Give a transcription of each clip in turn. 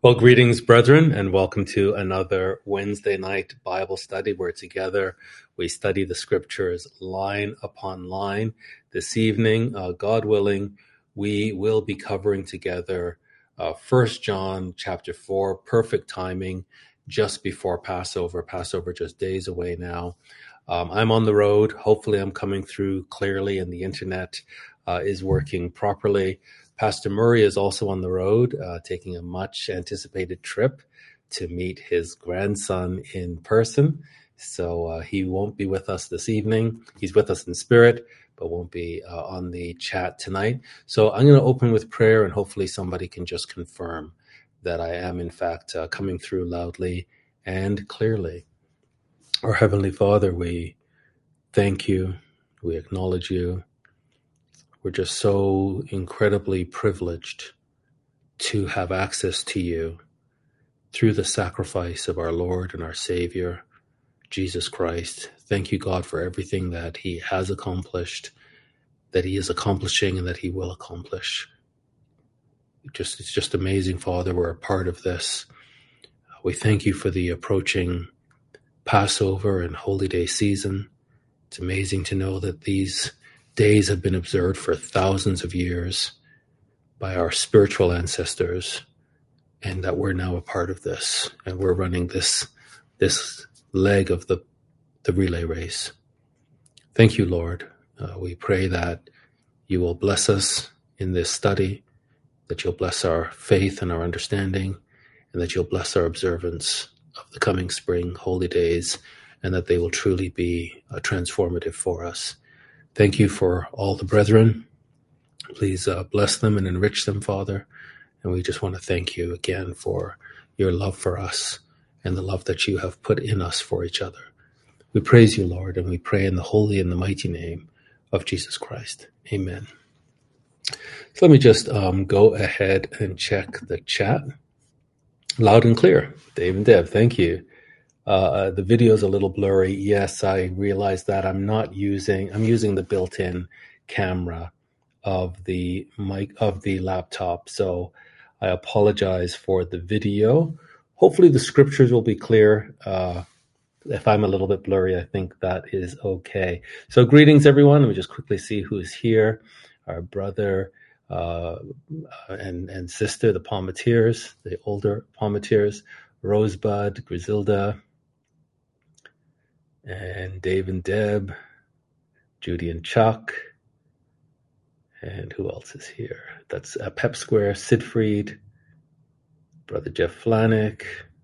Well, greetings, brethren, and welcome to another Wednesday night Bible study where together we study the scriptures line upon line. This evening, God willing, we will be covering together 1 John chapter 4, perfect timing, just before Passover. Passover just days away now. I'm on the road. Hopefully I'm coming through clearly and the internet is working properly. Pastor Murray is also on the road, taking a much anticipated trip to meet his grandson in person. So he won't be with us this evening. He's with us in spirit, but won't be on the chat tonight. So I'm going to open with prayer, and hopefully somebody can just confirm that I am, in fact, coming through loudly and clearly. Our Heavenly Father, we thank you. We acknowledge you. We're just so incredibly privileged to have access to you through the sacrifice of our Lord and our Savior, Jesus Christ. Thank you, God, for everything that he has accomplished, that he is accomplishing, and that he will accomplish. It's just amazing, Father. We're a part of this. We thank you for the approaching Passover and Holy Day season. It's amazing to know that these days have been observed for thousands of years by our spiritual ancestors, and that we're now a part of this, and we're running this leg of the relay race. Thank you, Lord. We pray that you will bless us in this study, that you'll bless our faith and our understanding, and that you'll bless our observance of the coming spring holy days, and that they will truly be transformative for us. Thank you for all the brethren. Please bless them and enrich them, Father. And we just want to thank you again for your love for us and the love that you have put in us for each other. We praise you, Lord, and we pray in the holy and the mighty name of Jesus Christ. Amen. So let me just go ahead and check the chat. Loud and clear. Dave and Deb, thank you. The video is a little blurry. Yes, I realize that. I'm using the built-in camera of the mic of the laptop. So I apologize for the video. Hopefully the scriptures will be clear. If I'm a little bit blurry, I think that is okay. So greetings, everyone. Let me just quickly see who's here. Our brother and sister, the Palmatiers, the older Palmatiers, Rosebud, Griselda, and Dave and Deb, Judy and Chuck, and who else is here? That's Pep Square, Sidfried, Brother Jeff Flanick,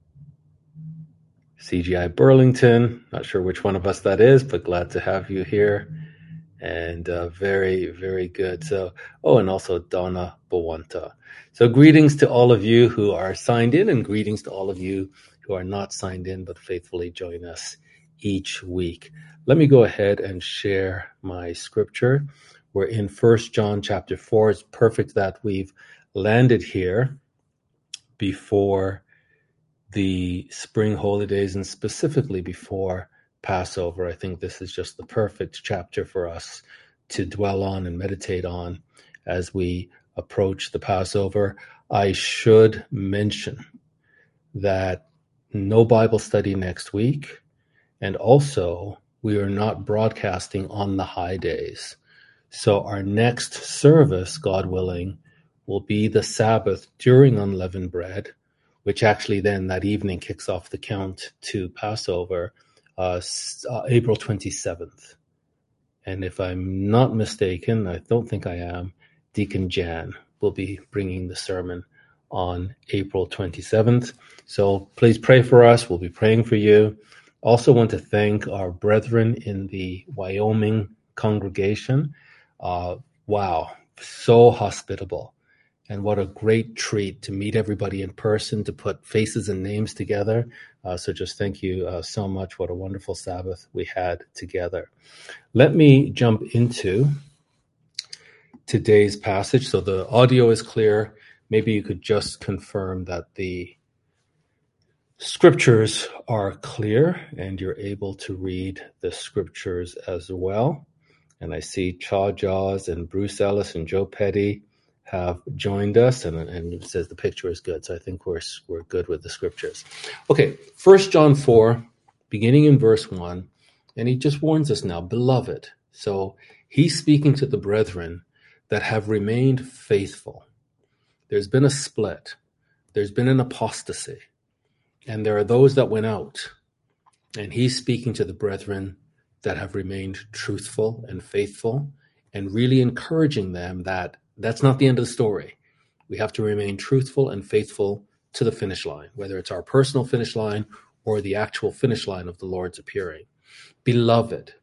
CGI Burlington. Not sure which one of us that is, but glad to have you here. And very, very good. So, and also Donna Bawanta. So greetings to all of you who are signed in, and greetings to all of you who are not signed in but faithfully join us each week. Let me go ahead and share my scripture. We're in 1 John chapter 4. It's perfect that we've landed here before the spring holidays and specifically before Passover. I think this is just the perfect chapter for us to dwell on and meditate on as we approach the Passover. I should mention that no Bible study next week, and also we are not broadcasting on the high days. So our next service, God willing, will be the Sabbath during unleavened bread, which actually then that evening kicks off the count to Passover, April 27th. And if I'm not mistaken, I don't think I am, Deacon Jan will be bringing the sermon on April 27th. So please pray for us. We'll be praying for you. Also want to thank our brethren in the Wyoming congregation. Wow, so hospitable. And what a great treat to meet everybody in person, to put faces and names together. So just thank you so much. What a wonderful Sabbath we had together. Let me jump into today's passage. So the audio is clear. Maybe you could just confirm that the scriptures are clear and you're able to read the scriptures as well. And I see Chaw Jaws and Bruce Ellis and Joe Petty have joined us, and it says the picture is good. So I think we're good with the scriptures. Okay, 1 John 4, beginning in verse 1, and he just warns us now, beloved. So he's speaking to the brethren that have remained faithful. There's been a split. There's been an apostasy. And there are those that went out. And he's speaking to the brethren that have remained truthful and faithful, and really encouraging them that that's not the end of the story. We have to remain truthful and faithful to the finish line, whether it's our personal finish line or the actual finish line of the Lord's appearing. Beloved,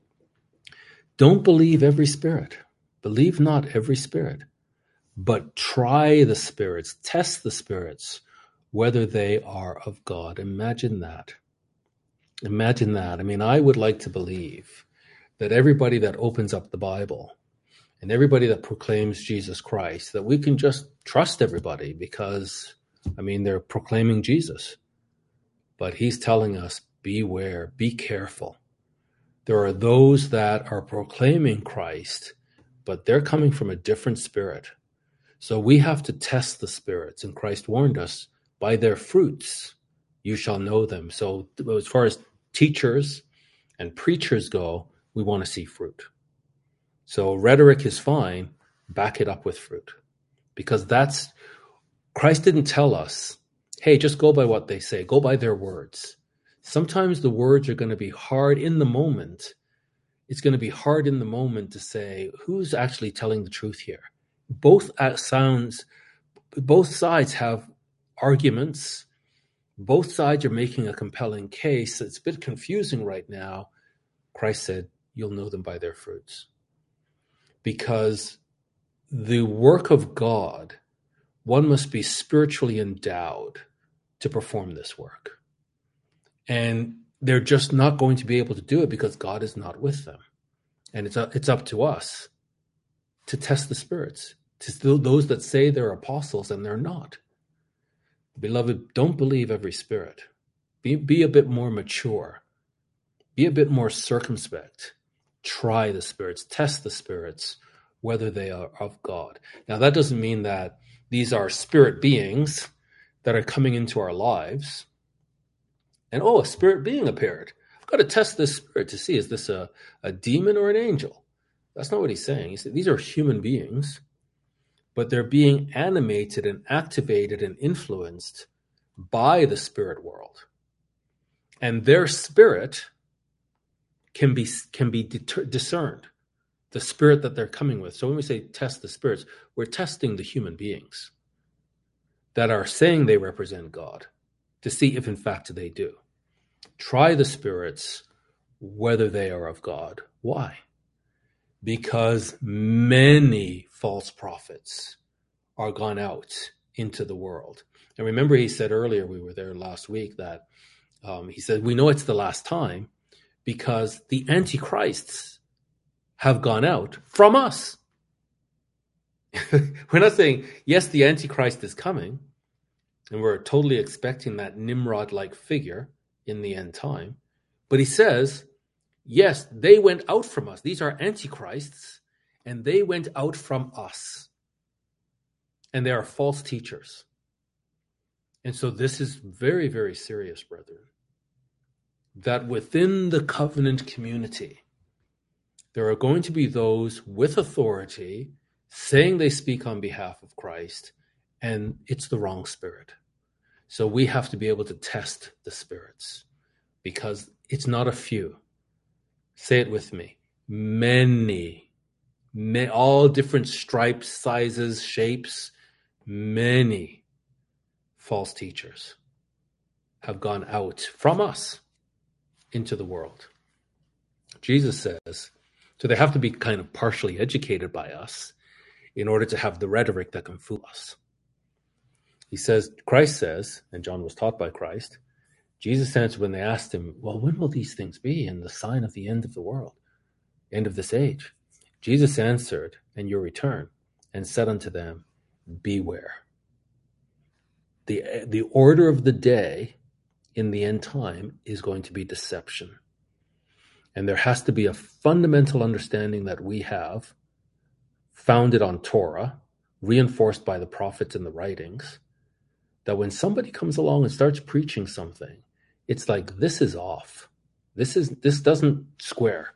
don't believe every spirit. Believe not every spirit, but try the spirits, test the spirits, whether they are of God. Imagine that. Imagine that. I mean, I would like to believe that everybody that opens up the Bible and everybody that proclaims Jesus Christ, that we can just trust everybody because, I mean, they're proclaiming Jesus. But he's telling us, beware, be careful. There are those that are proclaiming Christ, but they're coming from a different spirit. So we have to test the spirits. And Christ warned us, by their fruits you shall know them. So as far as teachers and preachers go, we want to see fruit. So rhetoric is fine, back it up with fruit. Because Christ didn't tell us, hey, just go by what they say, go by their words. Sometimes the words are going to be hard in the moment. It's going to be hard in the moment to say, who's actually telling the truth here? Both sides have arguments. Both sides are making a compelling case. It's a bit confusing right now. Christ said, you'll know them by their fruits. Because the work of God, one must be spiritually endowed to perform this work. And they're just not going to be able to do it because God is not with them. And it's up to us to test the spirits, to those that say they're apostles and they're not. Beloved, don't believe every spirit. Be a bit more mature. Be a bit more circumspect. Try the spirits, test the spirits, whether they are of God. Now, that doesn't mean that these are spirit beings that are coming into our lives. And, a spirit being appeared. I've got to test this spirit to see, is this a demon or an angel? That's not what he's saying. He said these are human beings, but they're being animated and activated and influenced by the spirit world. And their spirit can be discerned, the spirit that they're coming with. So when we say test the spirits, we're testing the human beings that are saying they represent God to see if in fact they do. Try the spirits, whether they are of God. Why? Because many false prophets are gone out into the world. And remember, he said earlier, we were there last week, that he said, we know it's the last time because the antichrists have gone out from us. We're not saying, yes, the antichrist is coming, and we're totally expecting that Nimrod-like figure in the end time. But he says, yes, they went out from us. These are antichrists, and they went out from us. And they are false teachers. And so this is very, very serious, brethren, that within the covenant community, there are going to be those with authority saying they speak on behalf of Christ, and it's the wrong spirit. So we have to be able to test the spirits, because it's not a few. Say it with me. Many, all different stripes, sizes, shapes, many false teachers have gone out from us into the world. Jesus says, so they have to be kind of partially educated by us in order to have the rhetoric that can fool us. He says, Christ says, and John was taught by Christ, Jesus answered when they asked him, well, when will these things be and the sign of the end of the world, end of this age? Jesus answered, and your return, and said unto them, beware. The order of the day in the end time is going to be deception. And there has to be a fundamental understanding that we have, founded on Torah, reinforced by the prophets and the writings, that when somebody comes along and starts preaching something, it's like, this is off. This doesn't square.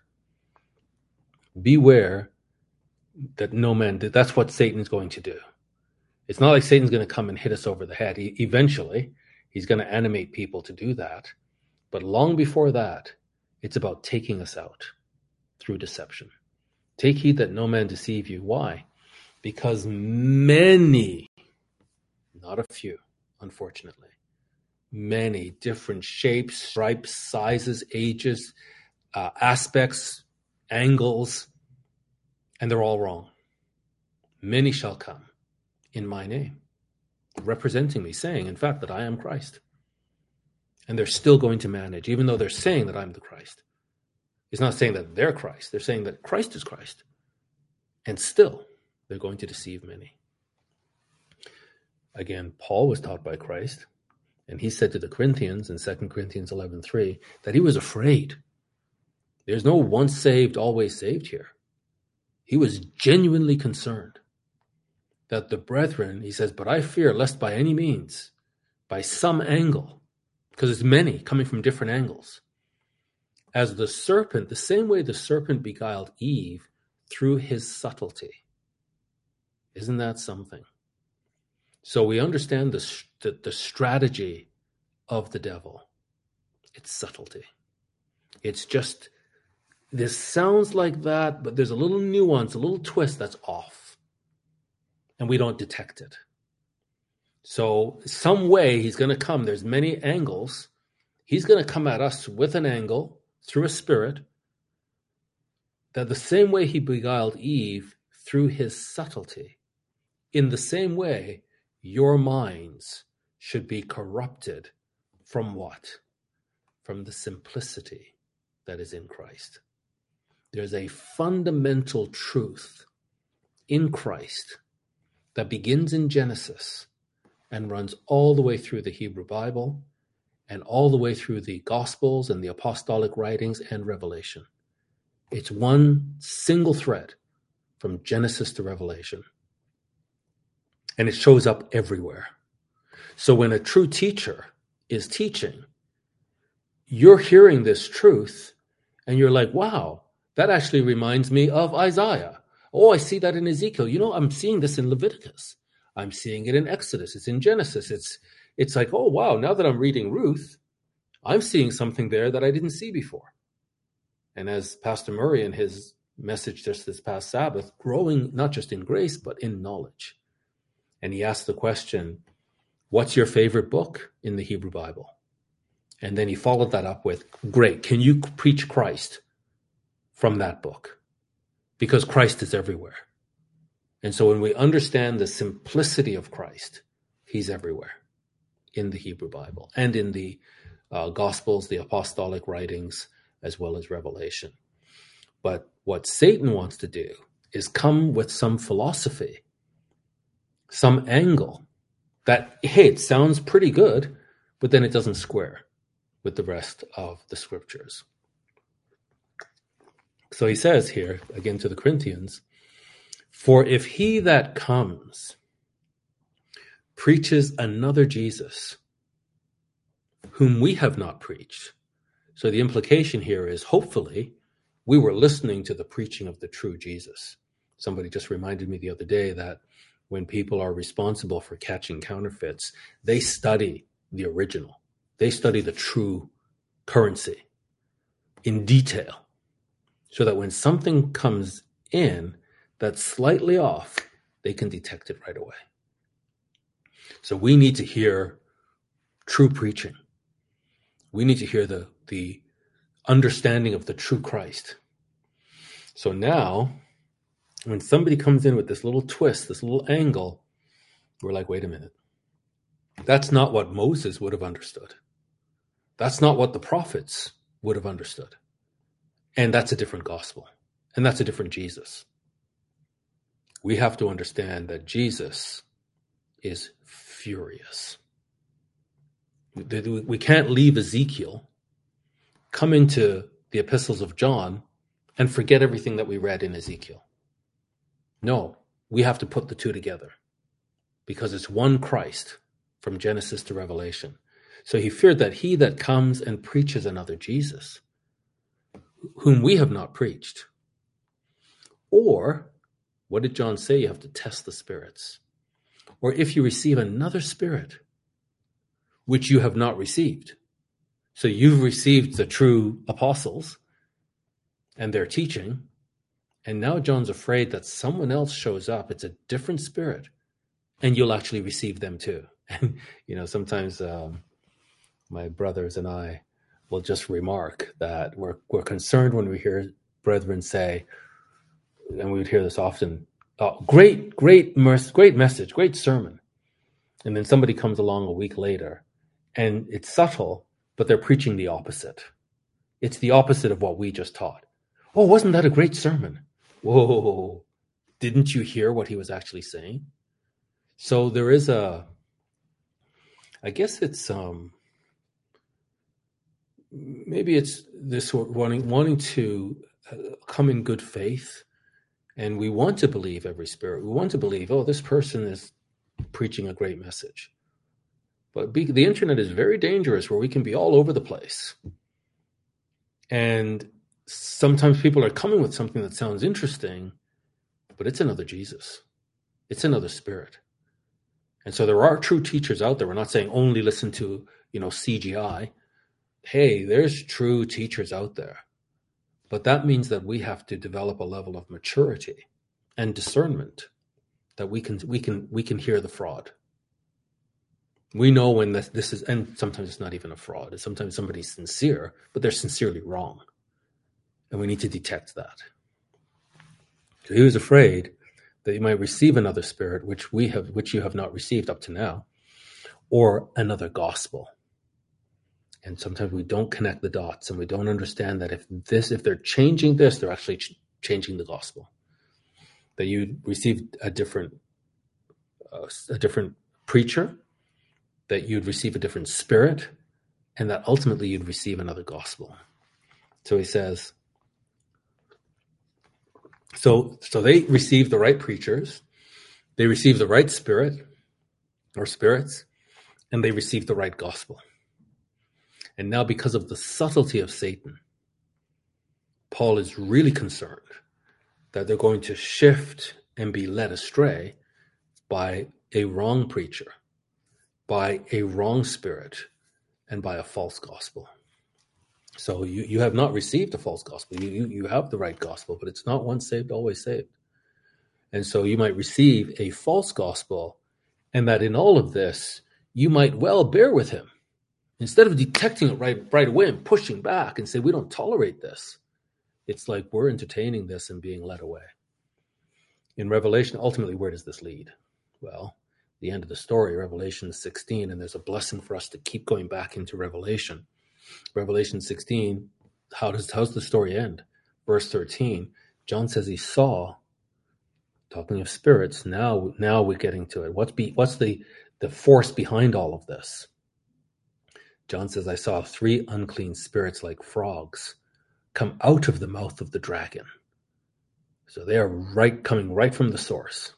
Beware that no man, that's what Satan's going to do. It's not like Satan's going to come and hit us over the head. Eventually, he's going to animate people to do that. But long before that, it's about taking us out through deception. Take heed that no man deceive you. Why? Because many, not a few, unfortunately, many different shapes, stripes, sizes, ages, aspects, angles, and they're all wrong. Many shall come in my name, representing me, saying, in fact, that I am Christ. And they're still going to manage, even though they're saying that I'm the Christ. It's not saying that they're Christ. They're saying that Christ is Christ. And still, they're going to deceive many. Again, Paul was taught by Christ, and he said to the Corinthians in 2 Corinthians 11:3 that he was afraid. There's no once saved, always saved here. He was genuinely concerned that the brethren, he says, but I fear lest by any means, by some angle, because it's many coming from different angles, as the serpent, the same way the serpent beguiled Eve through his subtlety. Isn't that something? So we understand the strategy of the devil. It's subtlety. It's just, this sounds like that, but there's a little nuance, a little twist that's off. And we don't detect it. So some way he's going to come. There's many angles. He's going to come at us with an angle through a spirit, that the same way he beguiled Eve through his subtlety, in the same way, your minds should be corrupted from what? From the simplicity that is in Christ. There's a fundamental truth in Christ that begins in Genesis and runs all the way through the Hebrew Bible and all the way through the Gospels and the apostolic writings and Revelation. It's one single thread from Genesis to Revelation. And it shows up everywhere. So when a true teacher is teaching, you're hearing this truth and you're like, wow, that actually reminds me of Isaiah. Oh, I see that in Ezekiel. You know, I'm seeing this in Leviticus. I'm seeing it in Exodus. It's in Genesis. It's like, oh, wow, now that I'm reading Ruth, I'm seeing something there that I didn't see before. And as Pastor Murray in his message just this past Sabbath, growing not just in grace, but in knowledge. And he asked the question, what's your favorite book in the Hebrew Bible? And then he followed that up with, great, can you preach Christ from that book? Because Christ is everywhere. And so when we understand the simplicity of Christ, he's everywhere in the Hebrew Bible and in the Gospels, the apostolic writings, as well as Revelation. But what Satan wants to do is come with some philosophy, some angle that, hey, it sounds pretty good, but then it doesn't square with the rest of the scriptures. So he says here, again to the Corinthians, for if he that comes preaches another Jesus, whom we have not preached. So the implication here is, hopefully, we were listening to the preaching of the true Jesus. Somebody just reminded me the other day that when people are responsible for catching counterfeits, they study the original. They study the true currency in detail, so that when something comes in that's slightly off, they can detect it right away. So we need to hear true preaching. We need to hear the understanding of the true Christ. So now, when somebody comes in with this little twist, this little angle, we're like, wait a minute. That's not what Moses would have understood. That's not what the prophets would have understood. And that's a different gospel. And that's a different Jesus. We have to understand that Jesus is furious. We can't leave Ezekiel, come into the epistles of John, and forget everything that we read in Ezekiel. No, we have to put the two together because it's one Christ from Genesis to Revelation. So he feared that he that comes and preaches another Jesus, whom we have not preached. Or, what did John say? You have to test the spirits. Or if you receive another spirit, which you have not received. So you've received the true apostles and their teaching, and now John's afraid that someone else shows up. It's a different spirit, and you'll actually receive them too. And, sometimes my brothers and I will just remark that we're concerned when we hear brethren say, and we would hear this often, oh, great message, great sermon. And then somebody comes along a week later, and it's subtle, but they're preaching the opposite. It's the opposite of what we just taught. Oh, wasn't that a great sermon? Whoa, didn't you hear what he was actually saying? So there is I guess it's, maybe it's this wanting to come in good faith. And we want to believe every spirit. We want to believe, oh, this person is preaching a great message. But the internet is very dangerous where we can be all over the place. And sometimes people are coming with something that sounds interesting, but it's another Jesus. It's another spirit. And so there are true teachers out there. We're not saying only listen to, CGI. Hey, there's true teachers out there. But that means that we have to develop a level of maturity and discernment that we can hear the fraud. We know when this is, and sometimes it's not even a fraud. Sometimes somebody's sincere, but they're sincerely wrong. And we need to detect that. So he was afraid that you might receive another spirit, which you have not received up to now, or another gospel. And sometimes we don't connect the dots, and we don't understand that if they're changing this, they're actually changing the gospel. That you received a different preacher, that you'd receive a different spirit, and that ultimately you'd receive another gospel. So he says, so they received the right preachers, they received the right spirit or spirits, and they received the right gospel. And now, because of the subtlety of Satan, Paul is really concerned that they're going to shift and be led astray by a wrong preacher, by a wrong spirit, and by a false gospel. So you have not received a false gospel. You have the right gospel, but it's not once saved, always saved. And so you might receive a false gospel, and that in all of this, you might well bear with him. Instead of detecting it right away and pushing back and say, we don't tolerate this, it's like we're entertaining this and being led away. In Revelation, ultimately, where does this lead? Well, the end of the story, Revelation 16, and there's a blessing for us to keep going back into Revelation. Revelation 16, how's the story end? Verse 13, John says he saw, talking of spirits, now we're getting to it. What's the force behind all of this? John says, I saw 3 unclean spirits like frogs come out of the mouth of the dragon. So they are coming right from the source.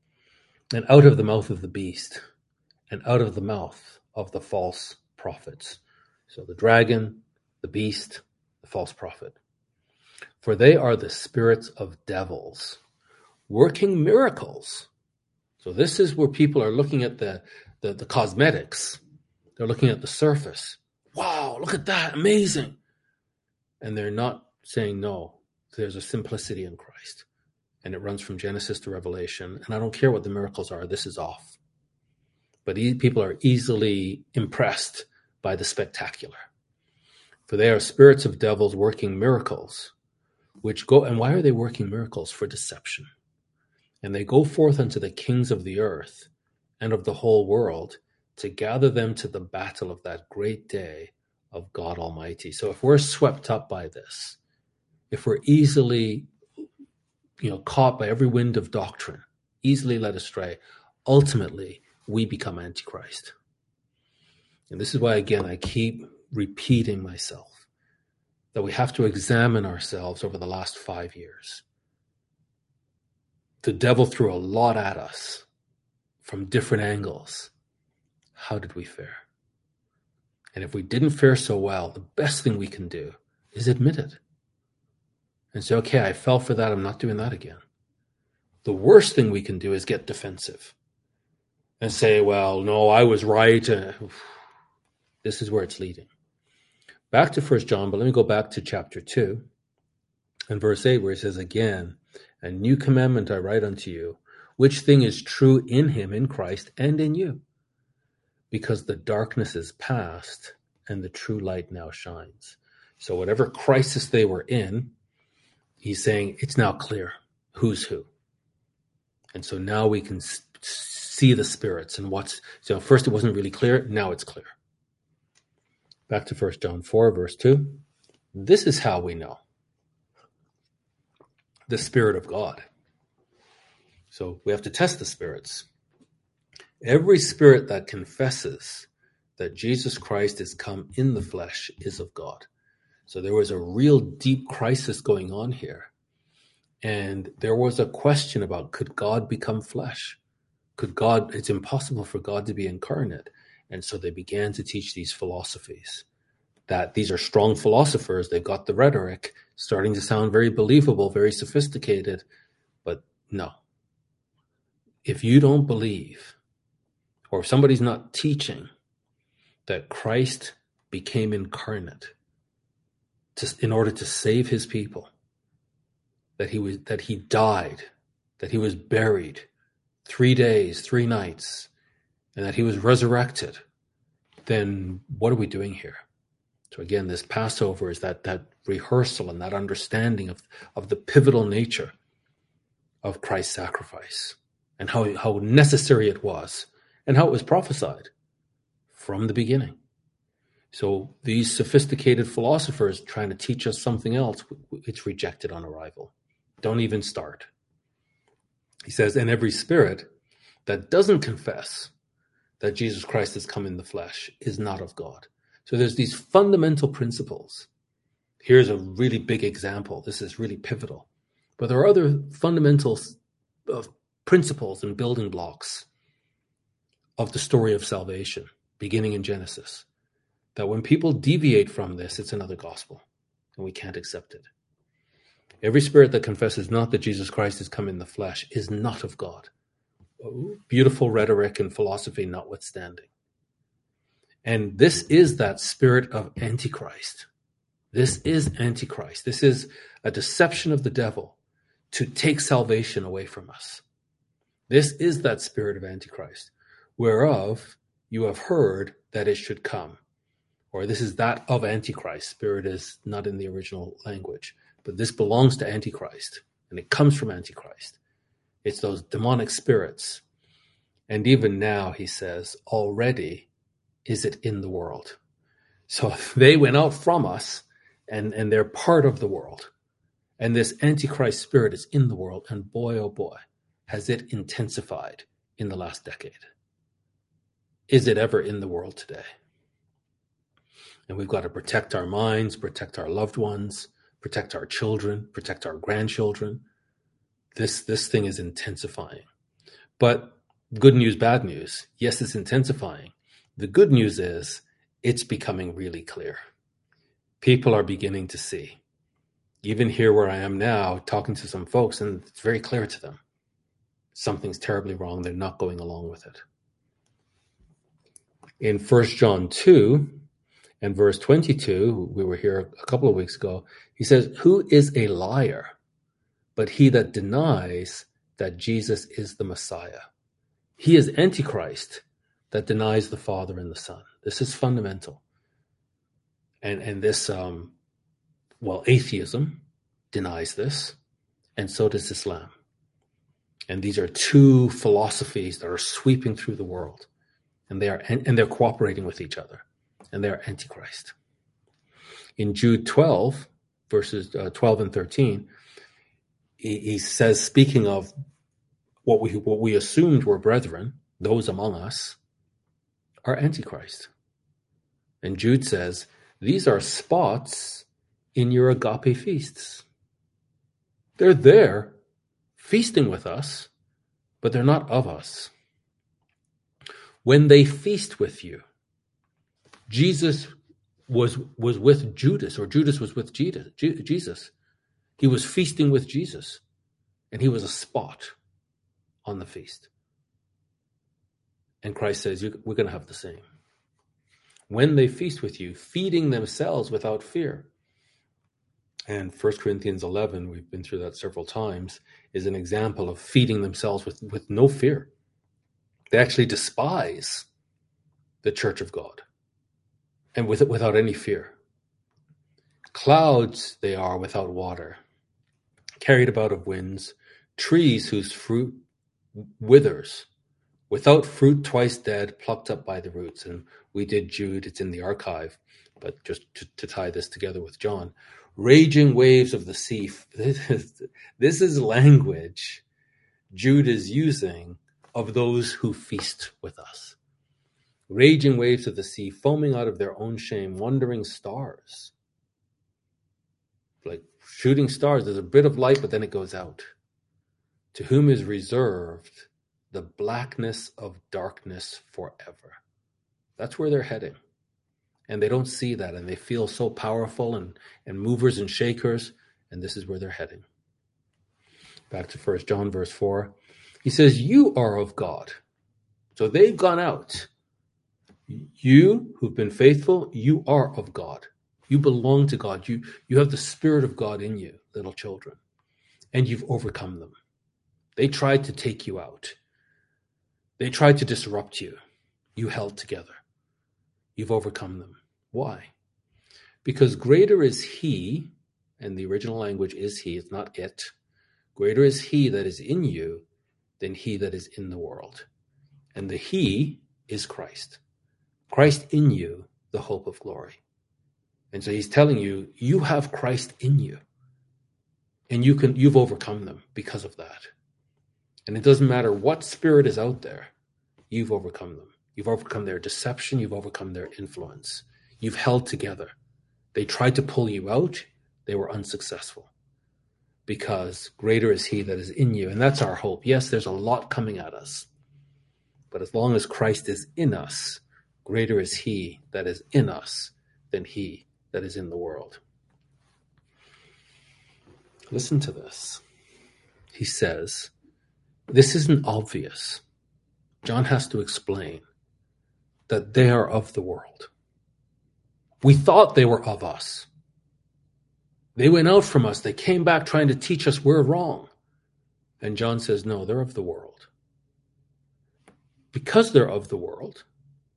And out of the mouth of the beast, and out of the mouth of the false prophets. So the dragon, the beast, the false prophet. For they are the spirits of devils, working miracles. So this is where people are looking at the cosmetics. They're looking at the surface. Wow, look at that, amazing. And they're not saying, no, there's a simplicity in Christ. And it runs from Genesis to Revelation. And I don't care what the miracles are, this is off. But people are easily impressed by the spectacular. For they are spirits of devils working miracles, which go, and why are they working miracles? For deception. And they go forth unto the kings of the earth and of the whole world, to gather them to the battle of that great day of God Almighty. So if we're swept up by this, if we're easily, caught by every wind of doctrine, easily led astray, ultimately we become Antichrist. And this is why, again, I keep repeating myself, that we have to examine ourselves over the last 5 years. the devil threw a lot at us from different angles. How did we fare? And if we didn't fare so well, the best thing we can do is admit it and say, okay, I fell for that. I'm not doing that again. The worst thing we can do is get defensive and say, well, no, I was right. This is where it's leading. Back to 1 John, but let me go back to chapter 2 and verse 8, where it says, again, a new commandment I write unto you, which thing is true in him, in Christ, and in you, because the darkness is past and the true light now shines. So whatever crisis they were in, he's saying it's now clear who's who. And so now we can see the spirits and so first it wasn't really clear, now it's clear. Back to 1 John 4, verse 2. This is how we know the Spirit of God. So we have to test the spirits. Every spirit that confesses that Jesus Christ is come in the flesh is of God. So there was a real deep crisis going on here. And there was a question about, could God become flesh? It's impossible for God to be incarnate. And so they began to teach these philosophies, that these are strong philosophers. They've got the rhetoric starting to sound very believable, very sophisticated. But no, if you don't believe, or if somebody's not teaching that Christ became incarnate in order to save his people, that he died, that he was buried 3 days, 3 nights, and that he was resurrected, then what are we doing here? So again, this Passover is that rehearsal and that understanding of the pivotal nature of Christ's sacrifice and how necessary it was and how it was prophesied from the beginning. So these sophisticated philosophers trying to teach us something else, it's rejected on arrival. Don't even start. He says, and every spirit that doesn't confess that Jesus Christ has come in the flesh is not of God. So there's these fundamental principles. Here's a really big example. This is really pivotal. But there are other fundamental principles and building blocks of the story of salvation, beginning in Genesis, that when people deviate from this, it's another gospel, and we can't accept it. Every spirit that confesses not that Jesus Christ has come in the flesh is not of God. Beautiful rhetoric and philosophy notwithstanding. And this is that spirit of Antichrist. This is Antichrist. This is a deception of the devil to take salvation away from us. This is that spirit of Antichrist, whereof you have heard that it should come. Or this is that of Antichrist. Spirit is not in the original language, but this belongs to Antichrist, and it comes from Antichrist. It's those demonic spirits. And even now, he says, already is it in the world. So they went out from us, and they're part of the world. And this Antichrist spirit is in the world, and boy, oh boy, has it intensified in the last decade. Is it ever in the world today? And we've got to protect our minds, protect our loved ones, protect our children, protect our grandchildren. This thing is intensifying. But good news, bad news. Yes, it's intensifying. The good news is it's becoming really clear. People are beginning to see. Even here where I am now, talking to some folks, and it's very clear to them. Something's terribly wrong. They're not going along with it. In 1 John 2 and verse 22, we were here a couple of weeks ago, he says, who is a liar but he that denies that Jesus is the Messiah? He is Antichrist that denies the Father and the Son. This is fundamental. And this, atheism denies this, and so does Islam. And these are two philosophies that are sweeping through the world, and they're cooperating with each other, and they're Antichrist. In Jude 12, verses 12 and 13, he says, speaking of what we assumed were brethren, those among us, are Antichrist. And Jude says, these are spots in your agape feasts. They're there feasting with us, but they're not of us. When they feast with you, Jesus was with Judas, or Judas was with Jesus. He was feasting with Jesus, and he was a spot on the feast. And Christ says, we're going to have the same. When they feast with you, feeding themselves without fear. And 1 Corinthians 11, we've been through that several times, is an example of feeding themselves with no fear. They actually despise the church of God, and without any fear. Clouds they are without water, carried about of winds, trees whose fruit withers, without fruit twice dead, plucked up by the roots. And we did Jude, it's in the archive, but just to tie this together with John. Raging waves of the sea. This is language Jude is using of those who feast with us. Raging waves of the sea, foaming out of their own shame, wandering stars. Like shooting stars, there's a bit of light, but then it goes out. To whom is reserved the blackness of darkness forever. That's where they're heading. And they don't see that, and they feel so powerful and movers and shakers, and this is where they're heading. Back to 1 John verse 4. He says, you are of God. So they've gone out. You who've been faithful, you are of God. You belong to God. You have the Spirit of God in you, little children, and you've overcome them. They tried to take you out. They tried to disrupt you. You held together. You've overcome them. Why? Because greater is he, and the original language is he, it's not it. Greater is he that is in you than he that is in the world. And the he is Christ. Christ in you, the hope of glory. And so he's telling you, you have Christ in you. And you've overcome them because of that. And it doesn't matter what spirit is out there, you've overcome them. You've overcome their deception. You've overcome their influence. You've held together. They tried to pull you out. They were unsuccessful because greater is he that is in you. And that's our hope. Yes, there's a lot coming at us, but as long as Christ is in us, greater is he that is in us than he that is in the world. Listen to this. He says, this isn't obvious. John has to explain that they are of the world. We thought they were of us. They went out from us. They came back trying to teach us we're wrong. And John says, no, they're of the world. Because they're of the world,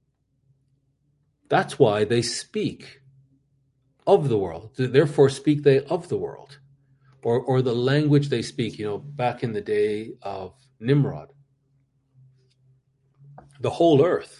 that's why they speak of the world. Therefore speak they of the world. Or the language they speak, back in the day of Nimrod. The whole earth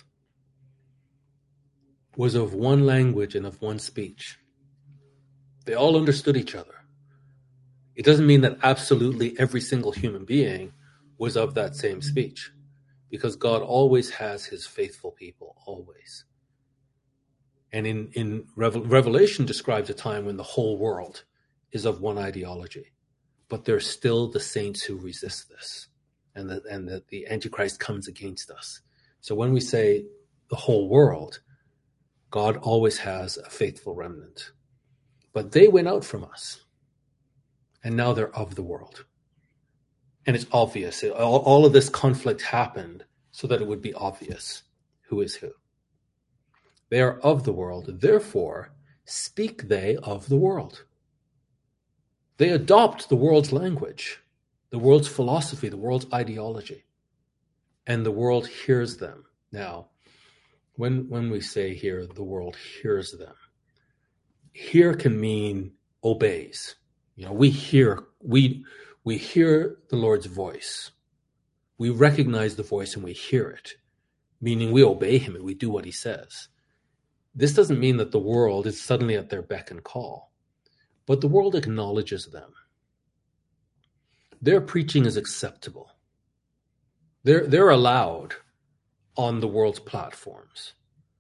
was of one language and of one speech. They all understood each other. It doesn't mean that absolutely every single human being was of that same speech, because God always has his faithful people, always. And in Revelation describes a time when the whole world is of one ideology, but there's still the saints who resist this, and that the Antichrist comes against us. So when we say the whole world, God always has a faithful remnant. But they went out from us, and now they're of the world. And it's obvious. All of this conflict happened so that it would be obvious who is who. They are of the world, therefore speak they of the world. They adopt the world's language, the world's philosophy, the world's ideology, and the world hears them. Now, when we say here, the world hears them, hear can mean obeys. We hear the Lord's voice. We recognize the voice and we hear it, meaning we obey him and we do what he says. This doesn't mean that the world is suddenly at their beck and call, but the world acknowledges them. Their preaching is acceptable. They're allowed on the world's platforms.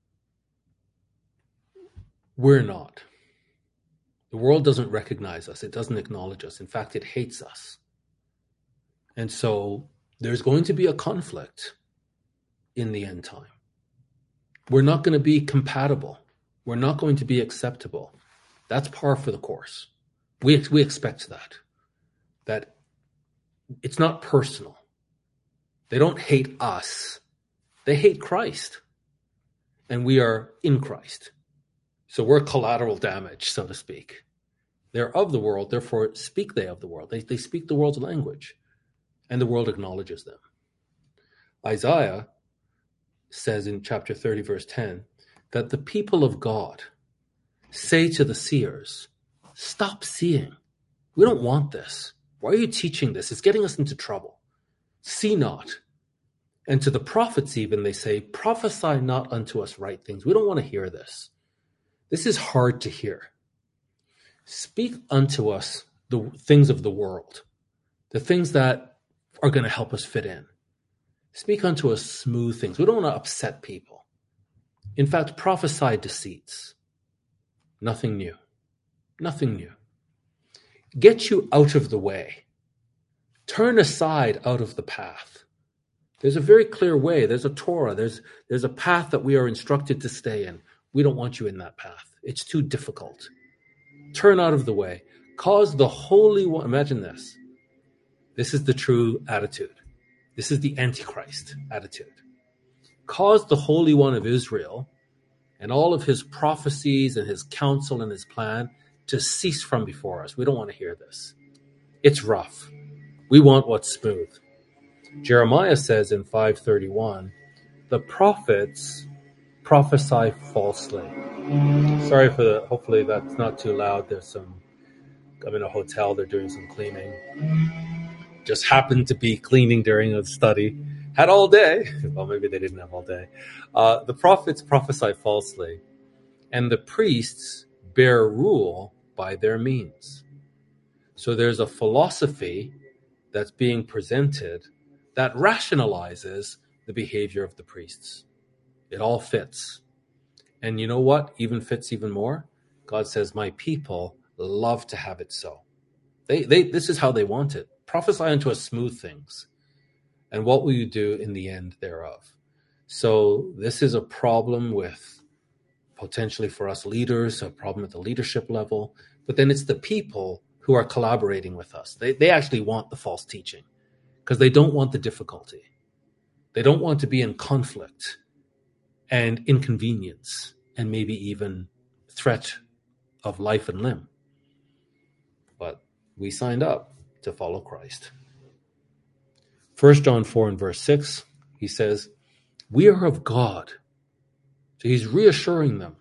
We're not. The world doesn't recognize us. It doesn't acknowledge us. In fact, it hates us. And so there's going to be a conflict in the end time. We're not going to be compatible. We're not going to be acceptable. That's par for the course. We expect that it's not personal. They don't hate us. They hate Christ. And we are in Christ. So we're collateral damage, so to speak. They're of the world, therefore speak they of the world. They speak the world's language, and the world acknowledges them. Isaiah says in chapter 30, verse 10, that the people of God say to the seers, stop seeing. We don't want this. Why are you teaching this? It's getting us into trouble. See not. And to the prophets even, they say, prophesy not unto us right things. We don't want to hear this. This is hard to hear. Speak unto us the things of the world, the things that are going to help us fit in. Speak unto us smooth things. We don't want to upset people. In fact, prophesy deceits. Nothing new. Nothing new. Get you out of the way. Turn aside out of the path. There's a very clear way. There's a Torah. There's a path that we are instructed to stay in. We don't want you in that path. It's too difficult. Turn out of the way. Cause the Holy One. Imagine this. This is the true attitude. This is the Antichrist attitude. Cause the Holy One of Israel and all of his prophecies and his counsel and his plan to cease from before us. We don't want to hear this. It's rough. We want what's smooth. Jeremiah says in 5:31, the prophets prophesy falsely. Sorry for the, hopefully that's not too loud. I'm in a hotel, they're doing some cleaning. Just happened to be cleaning during a study. Had all day. Well, maybe they didn't have all day. The prophets prophesy falsely, and the priests bear rule by their means. So there's a philosophy that's being presented that rationalizes the behavior of the priests. It all fits. And you know what even fits even more? God says, my people love to have it so. This is how they want it. Prophesy unto us smooth things. And what will you do in the end thereof? So this is a problem with potentially for us leaders, a problem at the leadership level, but then it's the people who are collaborating with us. They actually want the false teaching because they don't want the difficulty. They don't want to be in conflict and inconvenience and maybe even threat of life and limb. But we signed up to follow Christ. 1 John 4 and verse 6, he says, we are of God. So he's reassuring them.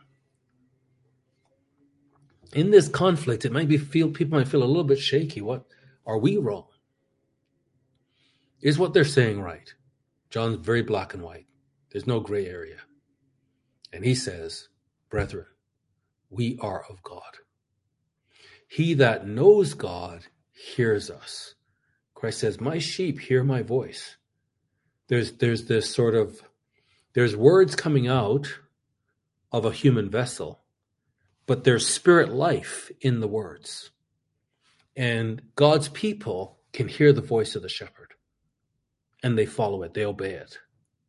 In this conflict, it might people might feel a little bit shaky. What are we wrong? Is what they're saying right? John's very black and white. There's no gray area. And he says, brethren, we are of God. He that knows God hears us. Christ says, my sheep hear my voice. There's this sort of, there's words coming out of a human vessel, but there's spirit life in the words. And God's people can hear the voice of the shepherd, and they follow it, they obey it.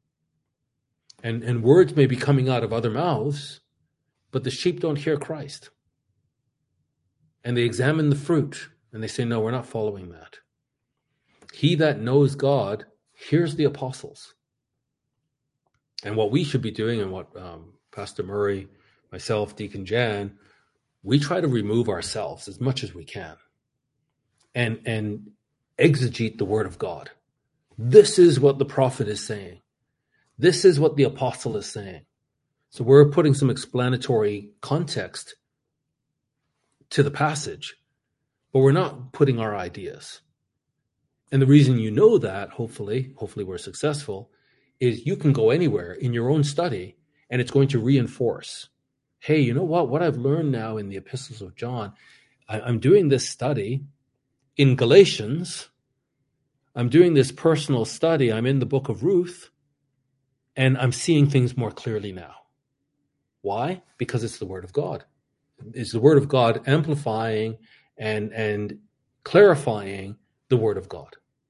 And words may be coming out of other mouths, but the sheep don't hear Christ. And they examine the fruit, and they say, no, we're not following that. He that knows God hears the apostles. And what we should be doing, and what Pastor Murray, myself, Deacon Jan, we try to remove ourselves as much as we can and exegete the word of God. This is what the prophet is saying. This is what the apostle is saying. So we're putting some explanatory context to the passage, but we're not putting our ideas. And the reason you know that, hopefully we're successful, is you can go anywhere in your own study and it's going to reinforce, hey, you know what I've learned now in the epistles of John, I'm doing this study in Galatians, I'm doing this personal study, I'm in the book of Ruth, and I'm seeing things more clearly now. Why? Because it's the word of God. It's the word of God amplifying and clarifying the word of God.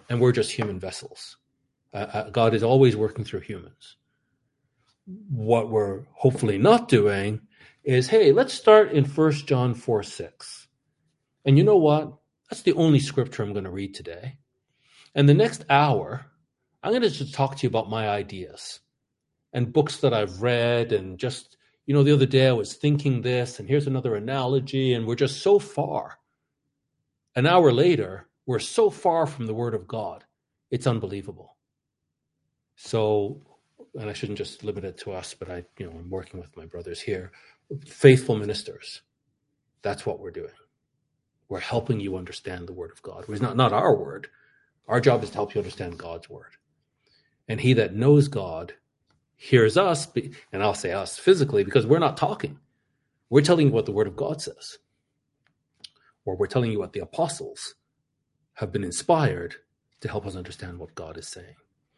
and we're just human vessels. God is always working through humans. What we're hopefully not doing is, hey, let's start in 1 John 4:6. And you know what? That's the only scripture I'm going to read today. And the next hour, I'm going to just talk to you about my ideas and books that I've read. And just, the other day I was thinking this, and here's another analogy. And we're just so far. An hour later, we're so far from the Word of God. It's unbelievable. So, and I shouldn't just limit it to us, but I'm working with my brothers here. Faithful ministers. That's what we're doing. We're helping you understand the Word of God. It's not our word. Our job is to help you understand God's word. And he that knows God hears us, and I'll say us physically, because we're not talking. We're telling you what the Word of God says. Or we're telling you what the apostles have been inspired to help us understand what God is saying.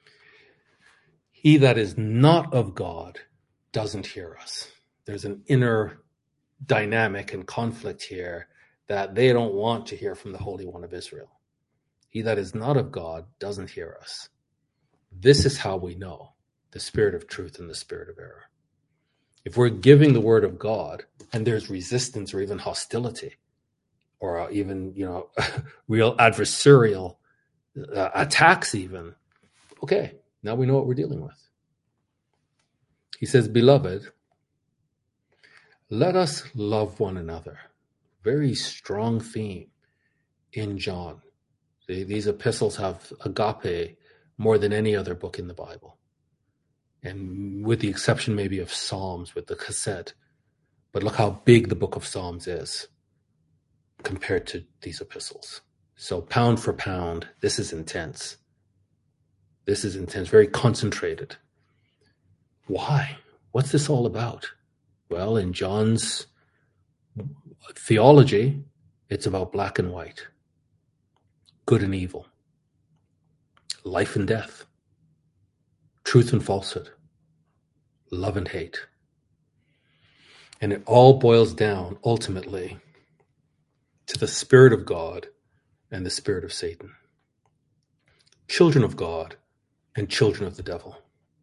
He that is not of God doesn't hear us. There's an inner dynamic and conflict here that they don't want to hear from the Holy One of Israel. He that is not of God doesn't hear us. This is how we know the spirit of truth and the spirit of error. If we're giving the Word of God and there's resistance or even hostility or even, real adversarial attacks even, okay, now we know what we're dealing with. He says, beloved, let us love one another. Very strong theme in John. These epistles have agape more than any other book in the Bible. And with the exception maybe of Psalms with the chesed. But look how big the book of Psalms is compared to these epistles. So pound for pound, this is intense. This is intense, very concentrated. Why? What's this all about? Well, in John's theology, it's about black and white, good and evil, life and death, truth and falsehood, love and hate. And it all boils down, ultimately, to the Spirit of God and the spirit of Satan. Children of God and children of the devil.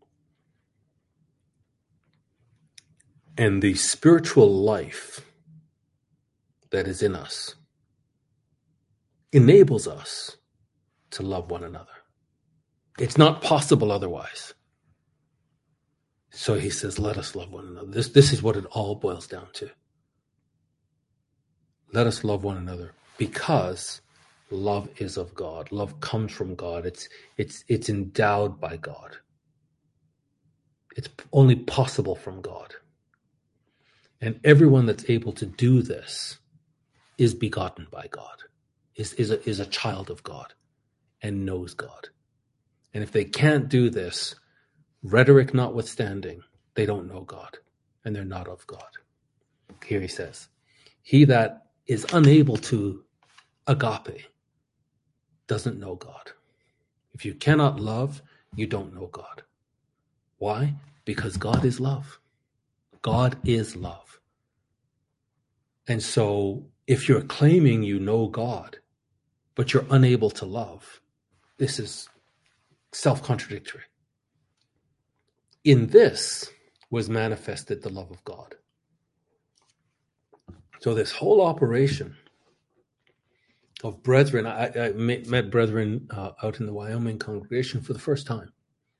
And the spiritual life that is in us enables us to love one another. It's not possible otherwise. So he says, let us love one another. This is what it all boils down to. Let us love one another because love is of God. Love comes from God. It's endowed by God. It's only possible from God. And everyone that's able to do this is begotten by God, is a child of God and knows God. And if they can't do this, rhetoric notwithstanding, they don't know God and they're not of God. Here he says, he that is unable to agape doesn't know God. If you cannot love, you don't know God. Why? Because God is love. God is love. And so if you're claiming you know God, but you're unable to love, this is self-contradictory. In this was manifested the love of God. So this whole operation of brethren, I met brethren out in the Wyoming congregation for the first time.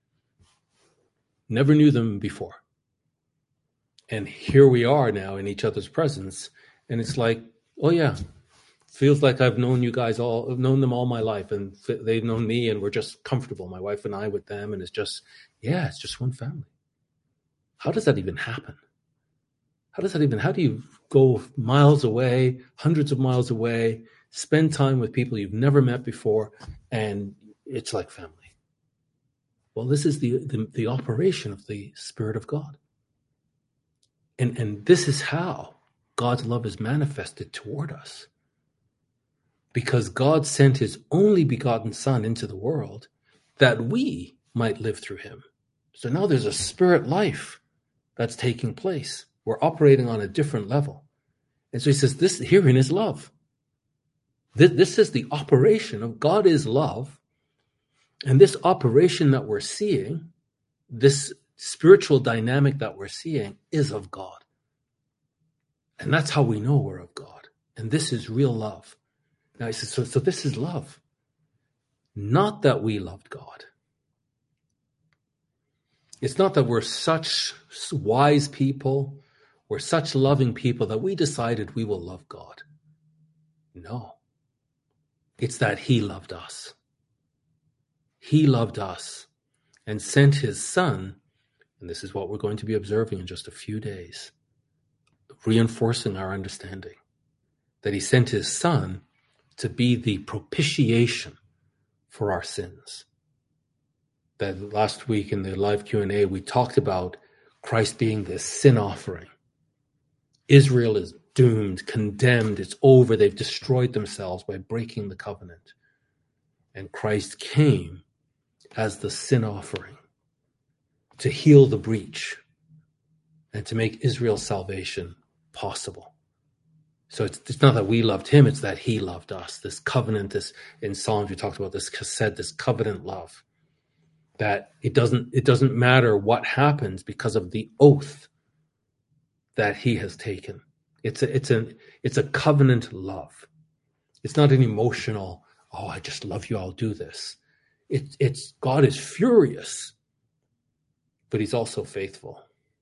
Never knew them before. And here we are now in each other's presence. And it's like, oh yeah, feels like I've known you guys I've known them all my life, and they've known me, and we're just comfortable, my wife and I with them, and it's just one family. How does that even happen? How do you go miles away, hundreds of miles away, spend time with people you've never met before, and it's like family? Well, this is the operation of the Spirit of God. And this is how God's love is manifested toward us. Because God sent his only begotten Son into the world that we might live through him. So now there's a spirit life that's taking place. We're operating on a different level. And so he says, this herein is love. This is the operation of God is love. And this operation that we're seeing, this spiritual dynamic that we're seeing, is of God. And that's how we know we're of God. And this is real love. Now he says, so this is love. Not that we loved God. It's not that we're such wise people, we're such loving people that we decided we will love God. No. It's that he loved us. He loved us and sent his son, and this is what we're going to be observing in just a few days, reinforcing our understanding, that he sent his son to be the propitiation for our sins. That last week in the live Q&A, we talked about Christ being this sin offering. Israel is doomed, condemned, it's over. They've destroyed themselves by breaking the covenant. And Christ came as the sin offering to heal the breach and to make Israel's salvation possible. So it's not that we loved him, it's that he loved us. This covenant, this in Psalms we talked about this cassette, this covenant love. That it doesn't matter what happens because of the oath that he has taken. It's a covenant love. It's not an emotional, oh, I just love you, I'll do this. It's God is furious, but he's also faithful.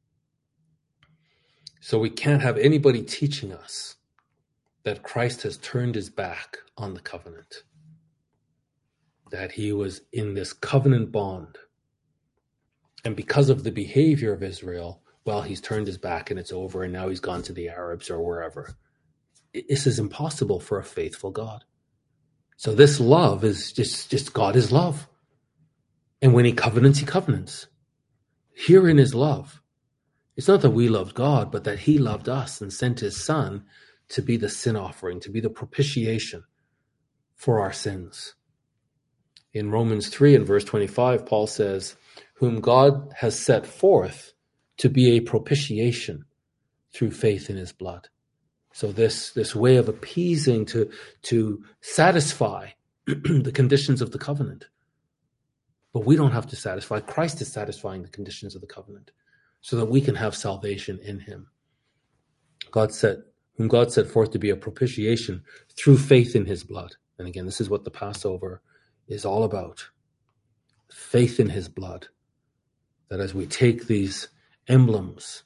So we can't have anybody teaching us that Christ has turned his back on the covenant. That he was in this covenant bond. And because of the behavior of Israel, well, he's turned his back and it's over and now he's gone to the Arabs or wherever. This is impossible for a faithful God. So this love is just God is love. And when he covenants, he covenants. Herein is love. It's not that we loved God, but that he loved us and sent his son to be the sin offering, to be the propitiation for our sins. In Romans 3 and verse 25, Paul says, whom God has set forth to be a propitiation through faith in his blood. So this way of appeasing to satisfy the conditions of the covenant. But we don't have to satisfy. Christ is satisfying the conditions of the covenant so that we can have salvation in him. Whom God set forth to be a propitiation through faith in his blood. And again, this is what the Passover is all about. Faith in his blood. That as we take these emblems,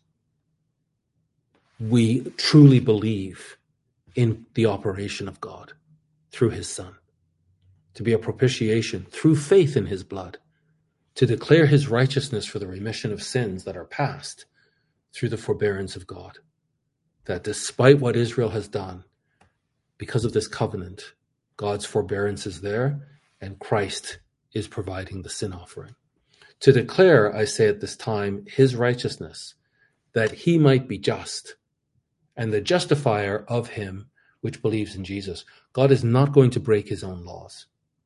we truly believe in the operation of God through his son. To be a propitiation through faith in his blood. To declare his righteousness for the remission of sins that are past through the forbearance of God. That despite what Israel has done, because of this covenant, God's forbearance is there and Christ is providing the sin offering. To declare, I say at this time, his righteousness, that he might be just, and the justifier of him which believes in Jesus. God is not going to break his own laws.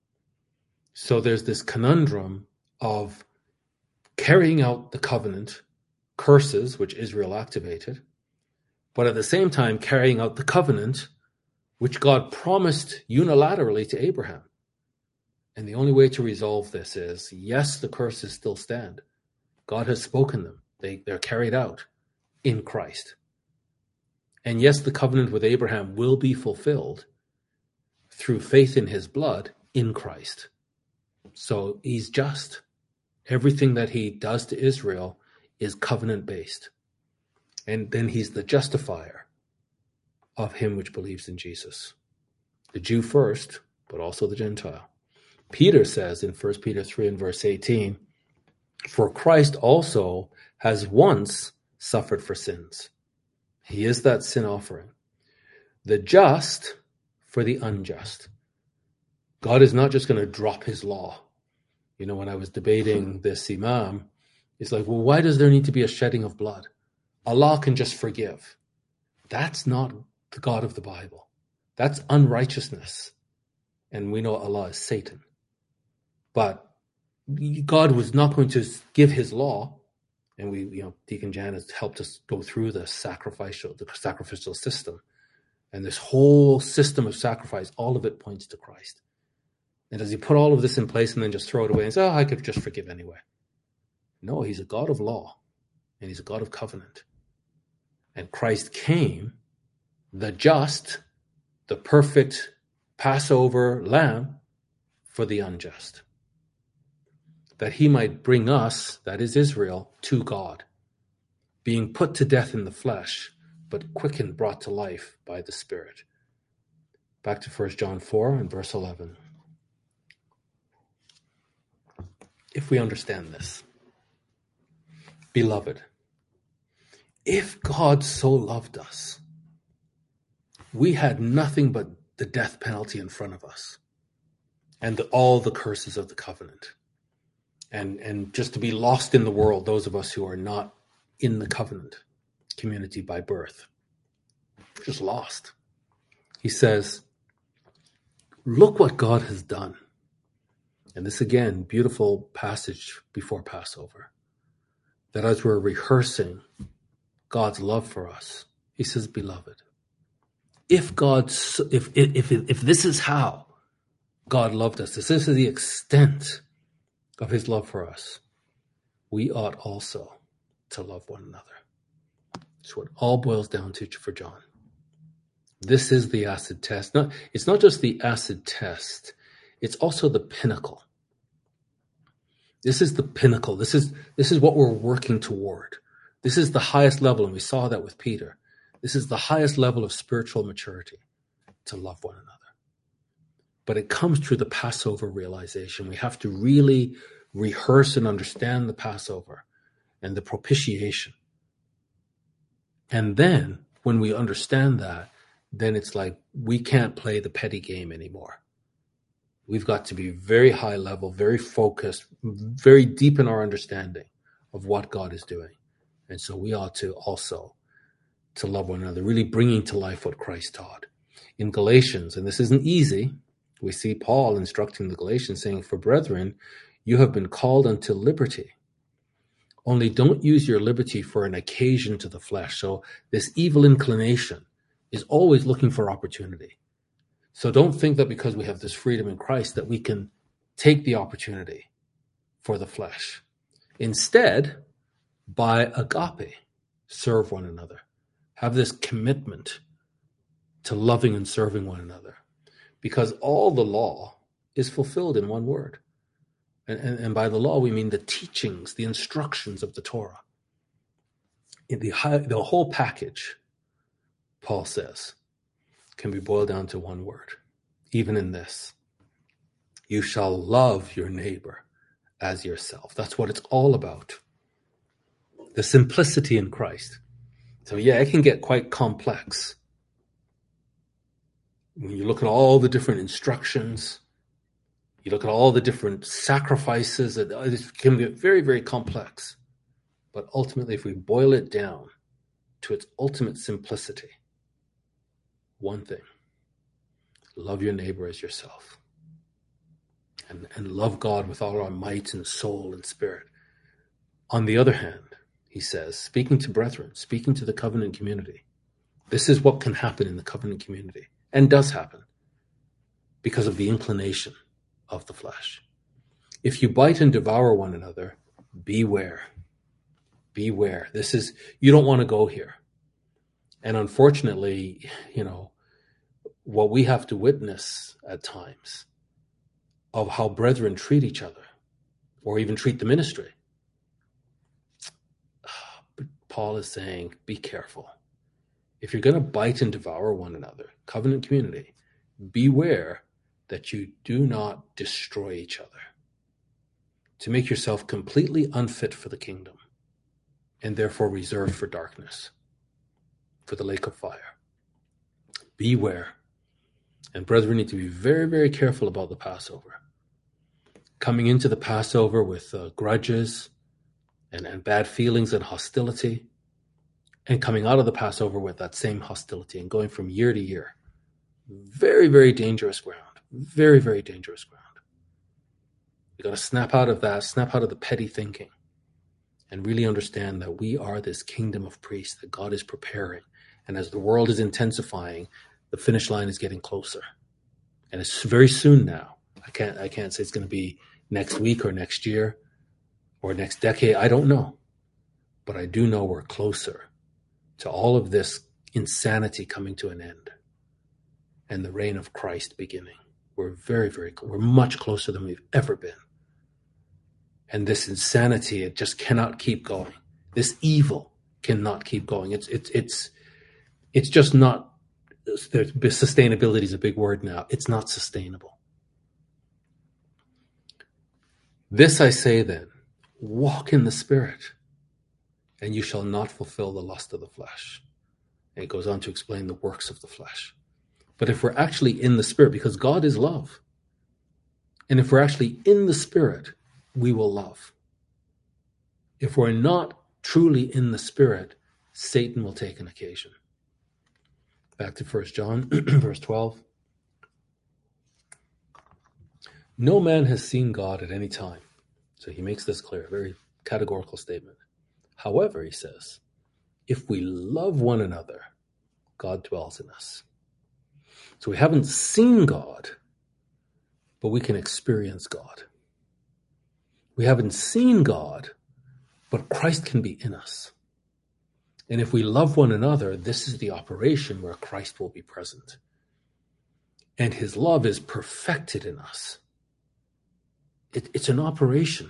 So there's this conundrum of carrying out the covenant, curses, which Israel activated, but at the same time carrying out the covenant, which God promised unilaterally to Abraham. And the only way to resolve this is, yes, the curses still stand. God has spoken them. They're carried out in Christ. And yes, the covenant with Abraham will be fulfilled through faith in his blood in Christ. So he's just. Everything that he does to Israel is covenant-based. And then he's the justifier of him which believes in Jesus. The Jew first, but also the Gentile. Peter says in 1 Peter 3 and verse 18, for Christ also has once suffered for sins. He is that sin offering. The just for the unjust. God is not just going to drop his law. You know, when I was debating this imam, it's like, well, why does there need to be a shedding of blood? Allah can just forgive. That's not the God of the Bible. That's unrighteousness. And we know Allah is Satan. But God was not going to give his law. And Deacon Jan has helped us go through the sacrificial system. And this whole system of sacrifice, all of it points to Christ. And does he put all of this in place and then just throw it away and say, oh, I could just forgive anyway? No, he's a God of law and he's a God of covenant. And Christ came, the just, the perfect Passover lamb for the unjust, that he might bring us, that is Israel, to God, being put to death in the flesh, but quickened, brought to life by the Spirit. Back to 1 John 4 and verse 11. If we understand this, beloved, if God so loved us, we had nothing but the death penalty in front of us and all the curses of the covenant. And just to be lost in the world, those of us who are not in the covenant community by birth, we're just lost. He says, look what God has done. And this again, beautiful passage before Passover, that as we're rehearsing God's love for us, he says, beloved, if this is how God loved us, if this is the extent of his love for us, we ought also to love one another. That's what it all boils down to for John. This is the acid test. It's not just the acid test, it's also the pinnacle. This is the pinnacle. This is what we're working toward. This is the highest level, and we saw that with Peter. This is the highest level of spiritual maturity, to love one another. But it comes through the Passover realization. We have to really rehearse and understand the Passover and the propitiation. And then when we understand that, then it's like we can't play the petty game anymore. We've got to be very high level, very focused, very deep in our understanding of what God is doing. And so we ought to also to love one another, really bringing to life what Christ taught. In Galatians, and this isn't easy, we see Paul instructing the Galatians saying, for brethren, you have been called unto liberty. Only don't use your liberty for an occasion to the flesh. So this evil inclination is always looking for opportunity. So don't think that because we have this freedom in Christ that we can take the opportunity for the flesh. Instead, by agape, serve one another. Have this commitment to loving and serving one another. Because all the law is fulfilled in one word. And by the law, we mean the teachings, the instructions of the Torah. In the whole package, Paul says, can be boiled down to one word. Even in this, you shall love your neighbor as yourself. That's what it's all about. The simplicity in Christ. So yeah, it can get quite complex. When you look at all the different instructions, you look at all the different sacrifices, it can get very, very complex. But ultimately, if we boil it down to its ultimate simplicity, one thing, love your neighbor as yourself. And love God with all our might and soul and spirit. On the other hand, he says, speaking to brethren, speaking to the covenant community, this is what can happen in the covenant community, and does happen, because of the inclination of the flesh. If you bite and devour one another, beware. Beware. You don't want to go here. And unfortunately, what we have to witness at times of how brethren treat each other, or even treat the ministry. But Paul is saying, be careful. If you're going to bite and devour one another, covenant community, beware that you do not destroy each other, to make yourself completely unfit for the kingdom, and therefore reserved for darkness, for the lake of fire. Beware. And brethren need to be very, very careful about the Passover. Coming into the Passover with grudges and bad feelings and hostility, and coming out of the Passover with that same hostility and going from year to year. Very, very dangerous ground. Very, very dangerous ground. We got to snap out of that, snap out of the petty thinking, and really understand that we are this kingdom of priests that God is preparing. And as the world is intensifying, the finish line is getting closer. And it's very soon now. I can't say it's going to be next week or next year or next decade. I don't know. But I do know we're closer to all of this insanity coming to an end and the reign of Christ beginning. We're we're much closer than we've ever been. And this insanity, it just cannot keep going. This evil cannot keep going. It's just not, sustainability is a big word now. It's not sustainable. This I say then, walk in the Spirit, and you shall not fulfill the lust of the flesh. And it goes on to explain the works of the flesh. But if we're actually in the Spirit, because God is love, and if we're actually in the Spirit, we will love. If we're not truly in the Spirit, Satan will take an occasion. Back to 1 John, verse 12. No man has seen God at any time. So he makes this clear, a very categorical statement. However, he says, if we love one another, God dwells in us. So we haven't seen God, but we can experience God. We haven't seen God, but Christ can be in us. And if we love one another, this is the operation where Christ will be present. And his love is perfected in us. It's an operation.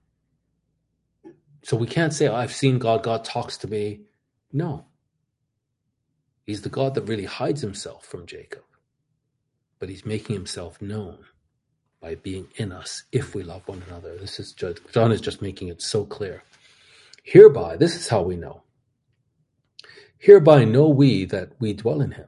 So we can't say, I've seen God, God talks to me. No. He's the God that really hides himself from Jacob. But he's making himself known by being in us if we love one another. John is just making it so clear. Hereby, this is how we know. Hereby know we that we dwell in him,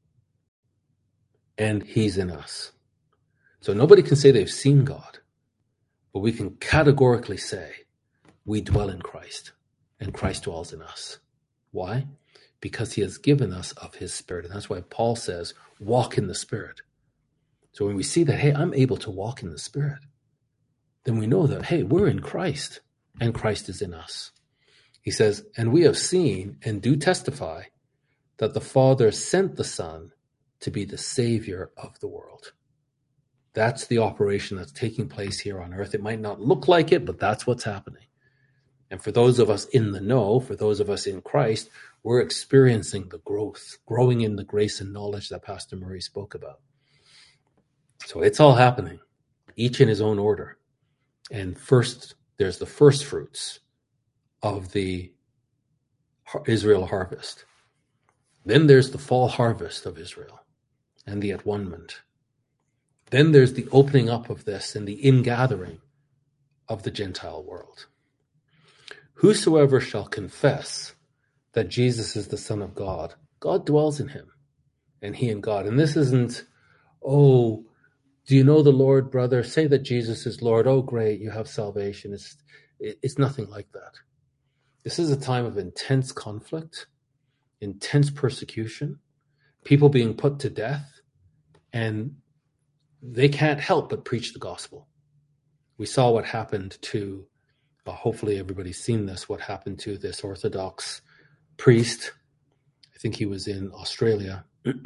and he's in us. So nobody can say they've seen God, but we can categorically say we dwell in Christ, and Christ dwells in us. Why? Because he has given us of his Spirit. And that's why Paul says, walk in the Spirit. So when we see that, hey, I'm able to walk in the Spirit, then we know that, hey, we're in Christ, and Christ is in us. He says, and we have seen and do testify that the Father sent the Son to be the Savior of the world. That's the operation that's taking place here on earth. It might not look like it, but that's what's happening. And for those of us in the know, for those of us in Christ, we're experiencing the growth, growing in the grace and knowledge that Pastor Murray spoke about. So it's all happening, each in his own order. And first, there's the first fruits of the Israel harvest. Then there's the fall harvest of Israel and the at-one-ment. Then there's the opening up of this and the ingathering of the Gentile world. Whosoever shall confess that Jesus is the Son of God, God dwells in him, and he in God. And this isn't, oh, do you know the Lord, brother? Say that Jesus is Lord. Oh, great, you have salvation. It's nothing like that. This is a time of intense conflict, intense persecution, people being put to death, and they can't help but preach the gospel. We saw what happened to, hopefully everybody's seen this, what happened to this Orthodox priest. I think he was in Australia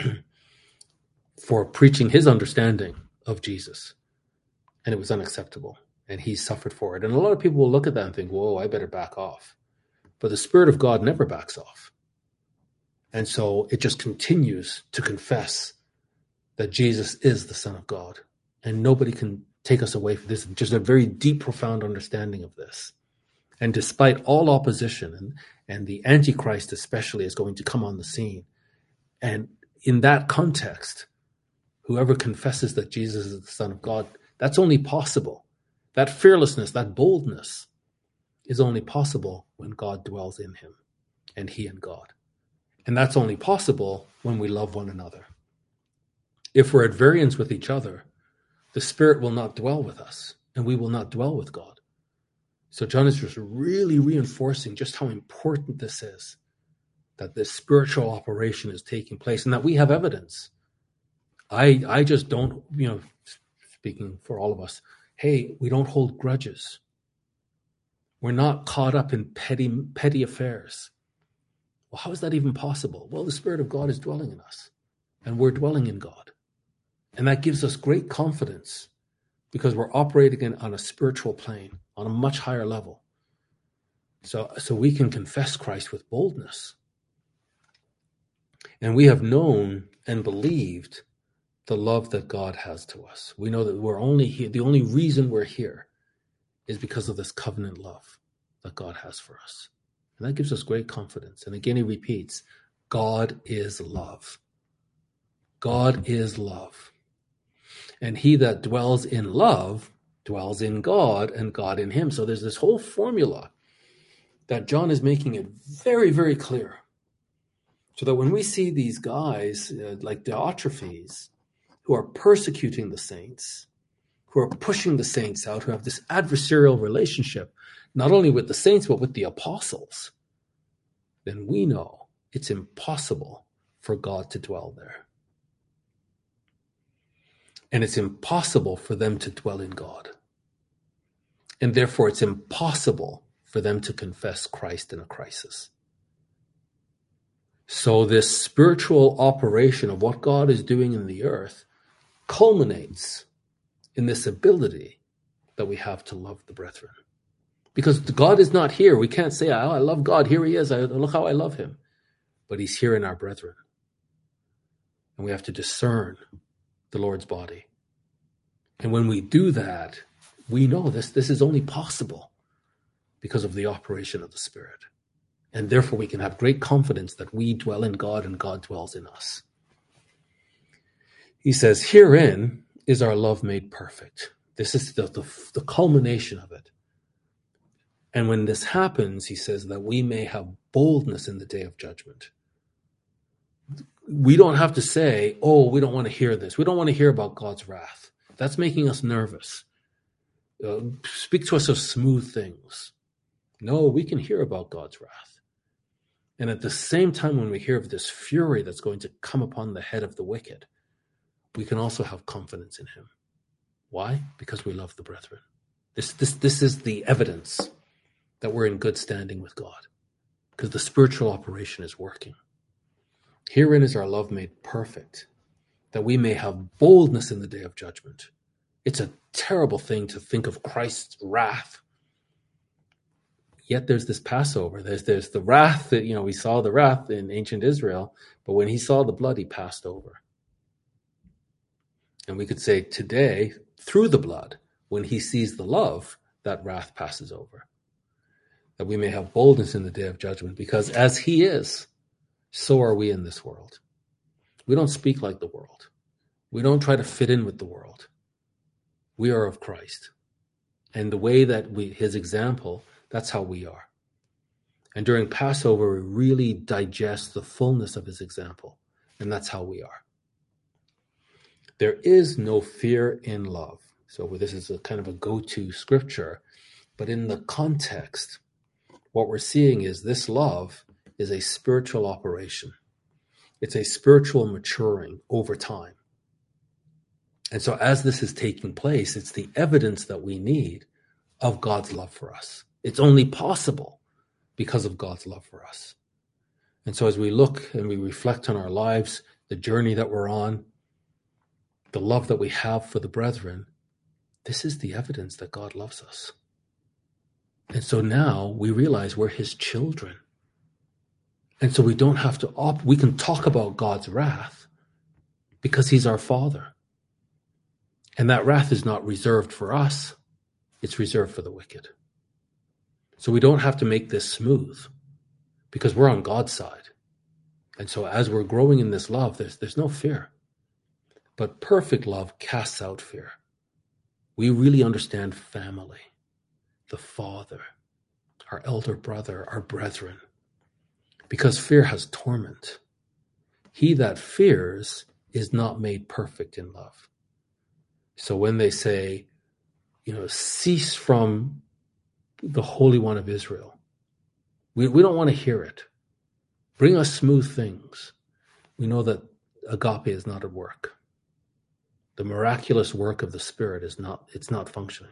for preaching his understanding of Jesus. And it was unacceptable. And he suffered for it. And a lot of people will look at that and think, whoa, I better back off. But the Spirit of God never backs off. And so it just continues to confess that Jesus is the Son of God. And nobody can take us away from this. Just a very deep, profound understanding of this. And despite all opposition, and the Antichrist especially is going to come on the scene. And in that context, whoever confesses that Jesus is the Son of God, that's only possible. That fearlessness, that boldness is only possible when God dwells in him and he in God. And that's only possible when we love one another. If we're at variance with each other, the Spirit will not dwell with us and we will not dwell with God. So John is just really reinforcing just how important this is, that this spiritual operation is taking place and that we have evidence. I just don't, speaking for all of us, hey, we don't hold grudges. We're not caught up in petty affairs. Well, how is that even possible? Well, the Spirit of God is dwelling in us, and we're dwelling in God. And that gives us great confidence because we're operating on a spiritual plane, on a much higher level. So we can confess Christ with boldness. And we have known and believed the love that God has to us. We know that we're only here. The only reason we're here is because of this covenant love that God has for us. And that gives us great confidence. And again, he repeats, God is love. God is love. And he that dwells in love dwells in God and God in him. So there's this whole formula that John is making it very, very clear. So that when we see these guys like Diotrephes who are persecuting the saints, who are pushing the saints out, who have this adversarial relationship, not only with the saints, but with the apostles, then we know it's impossible for God to dwell there. And it's impossible for them to dwell in God. And therefore, it's impossible for them to confess Christ in a crisis. So this spiritual operation of what God is doing in the earth culminates in this ability that we have to love the brethren. Because God is not here. We can't say, oh, I love God. Here he is. Look how I love him. But he's here in our brethren. And we have to discern the Lord's body. And when we do that, we know this is only possible because of the operation of the Spirit. And therefore we can have great confidence that we dwell in God and God dwells in us. He says, herein is our love made perfect. This is the culmination of it. And when this happens, he says that we may have boldness in the day of judgment. We don't have to say, oh, we don't want to hear this. We don't want to hear about God's wrath. That's making us nervous. Speak to us of smooth things. No, we can hear about God's wrath. And at the same time, when we hear of this fury that's going to come upon the head of the wicked, we can also have confidence in him. Why? Because we love the brethren. This is the evidence that we're in good standing with God, because the spiritual operation is working. Herein is our love made perfect, that we may have boldness in the day of judgment. It's a terrible thing to think of Christ's wrath. Yet there's this Passover. There's the wrath that, we saw the wrath in ancient Israel, but when he saw the blood, he passed over. And we could say today, through the blood, when he sees the love, that wrath passes over. That we may have boldness in the day of judgment, because as he is, so are we in this world. We don't speak like the world. We don't try to fit in with the world. We are of Christ. And the way that his example, that's how we are. And during Passover, we really digest the fullness of his example. And that's how we are. There is no fear in love. So this is a kind of a go-to scripture. But in the context, what we're seeing is this love is a spiritual operation. It's a spiritual maturing over time. And so as this is taking place, it's the evidence that we need of God's love for us. It's only possible because of God's love for us. And so as we look and we reflect on our lives, the journey that we're on, the love that we have for the brethren, this is the evidence that God loves us. And so now we realize we're his children. And so we don't have to we can talk about God's wrath because he's our Father. And that wrath is not reserved for us. It's reserved for the wicked. So we don't have to make this smooth because we're on God's side. And so as we're growing in this love, there's no fear. But perfect love casts out fear. We really understand family, the Father, our elder brother, our brethren, because fear has torment. He that fears is not made perfect in love. So when they say, cease from the Holy One of Israel, we don't want to hear it. Bring us smooth things. We know that agape is not at work. The miraculous work of the Spirit it's not functioning.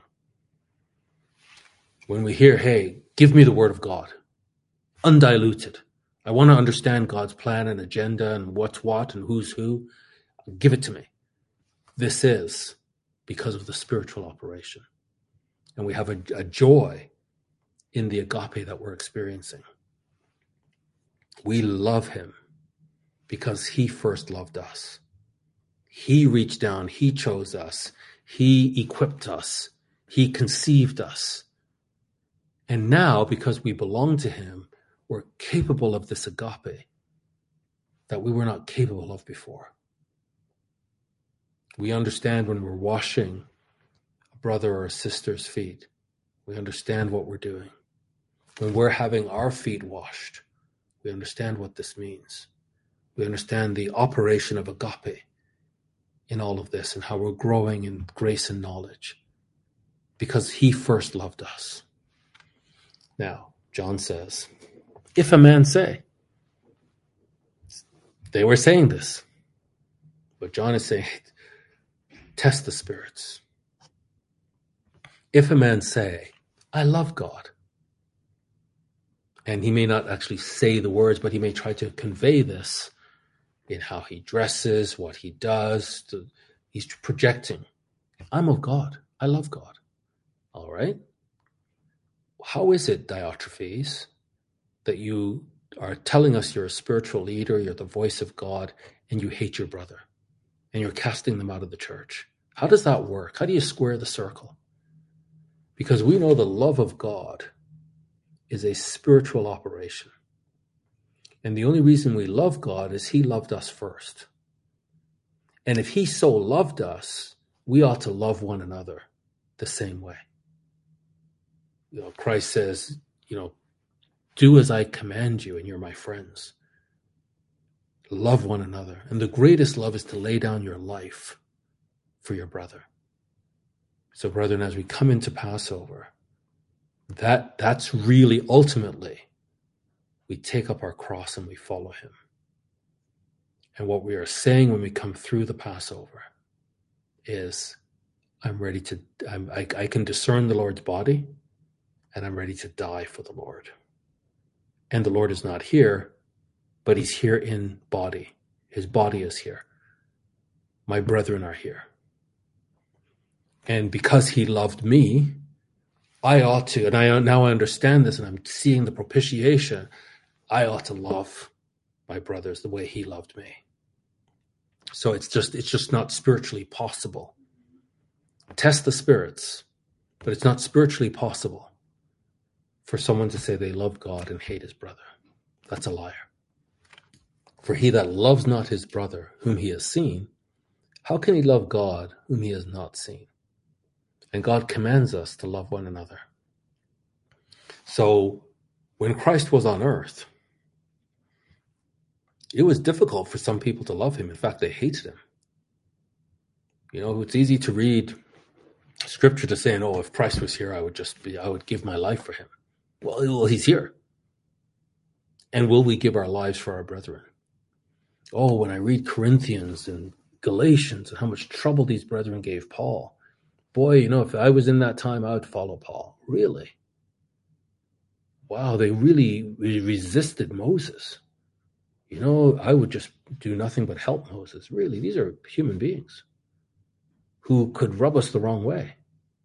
When we hear, hey, give me the word of God, undiluted. I want to understand God's plan and agenda and what's what and who's who. Give it to me. This is because of the spiritual operation. And we have a joy in the agape that we're experiencing. We love him because he first loved us. He reached down, he chose us, he equipped us, he conceived us. And now, because we belong to him, we're capable of this agape that we were not capable of before. We understand when we're washing a brother or a sister's feet. We understand what we're doing. When we're having our feet washed, we understand what this means. We understand the operation of agape in all of this and how we're growing in grace and knowledge because he first loved us. Now, John says, if a man say, they were saying this, but John is saying, test the spirits. If a man say, I love God, and he may not actually say the words, but he may try to convey this in how he dresses, what he does. He's projecting, I'm of God. I love God. All right. How is it, Diotrephes, that you are telling us you're a spiritual leader, you're the voice of God, and you hate your brother, and you're casting them out of the church? How does that work? How do you square the circle? Because we know the love of God is a spiritual operation. And the only reason we love God is he loved us first. And if he so loved us, we ought to love one another the same way. Christ says, do as I command you and you're my friends. Love one another. And the greatest love is to lay down your life for your brother. So brethren, as we come into Passover, that's really ultimately, we take up our cross and we follow him. And what we are saying when we come through the Passover is, I can discern the Lord's body, and I'm ready to die for the Lord. And the Lord is not here, but he's here in body. His body is here. My brethren are here. And because he loved me, I ought to, and now I understand this and I'm seeing the propitiation, I ought to love my brothers the way he loved me. So it's just not spiritually possible. Test the spirits, but it's not spiritually possible for someone to say they love God and hate his brother. That's a liar. For he that loves not his brother whom he has seen, how can he love God whom he has not seen? And God commands us to love one another. So when Christ was on earth, it was difficult for some people to love him. In fact, they hated him. It's easy to read scripture to saying, if Christ was here, I would give my life for him. Well, he's here. And will we give our lives for our brethren? When I read Corinthians and Galatians and how much trouble these brethren gave Paul, boy, if I was in that time, I would follow Paul. Really? Wow, they really resisted Moses. I would just do nothing but help Moses. Really, these are human beings who could rub us the wrong way.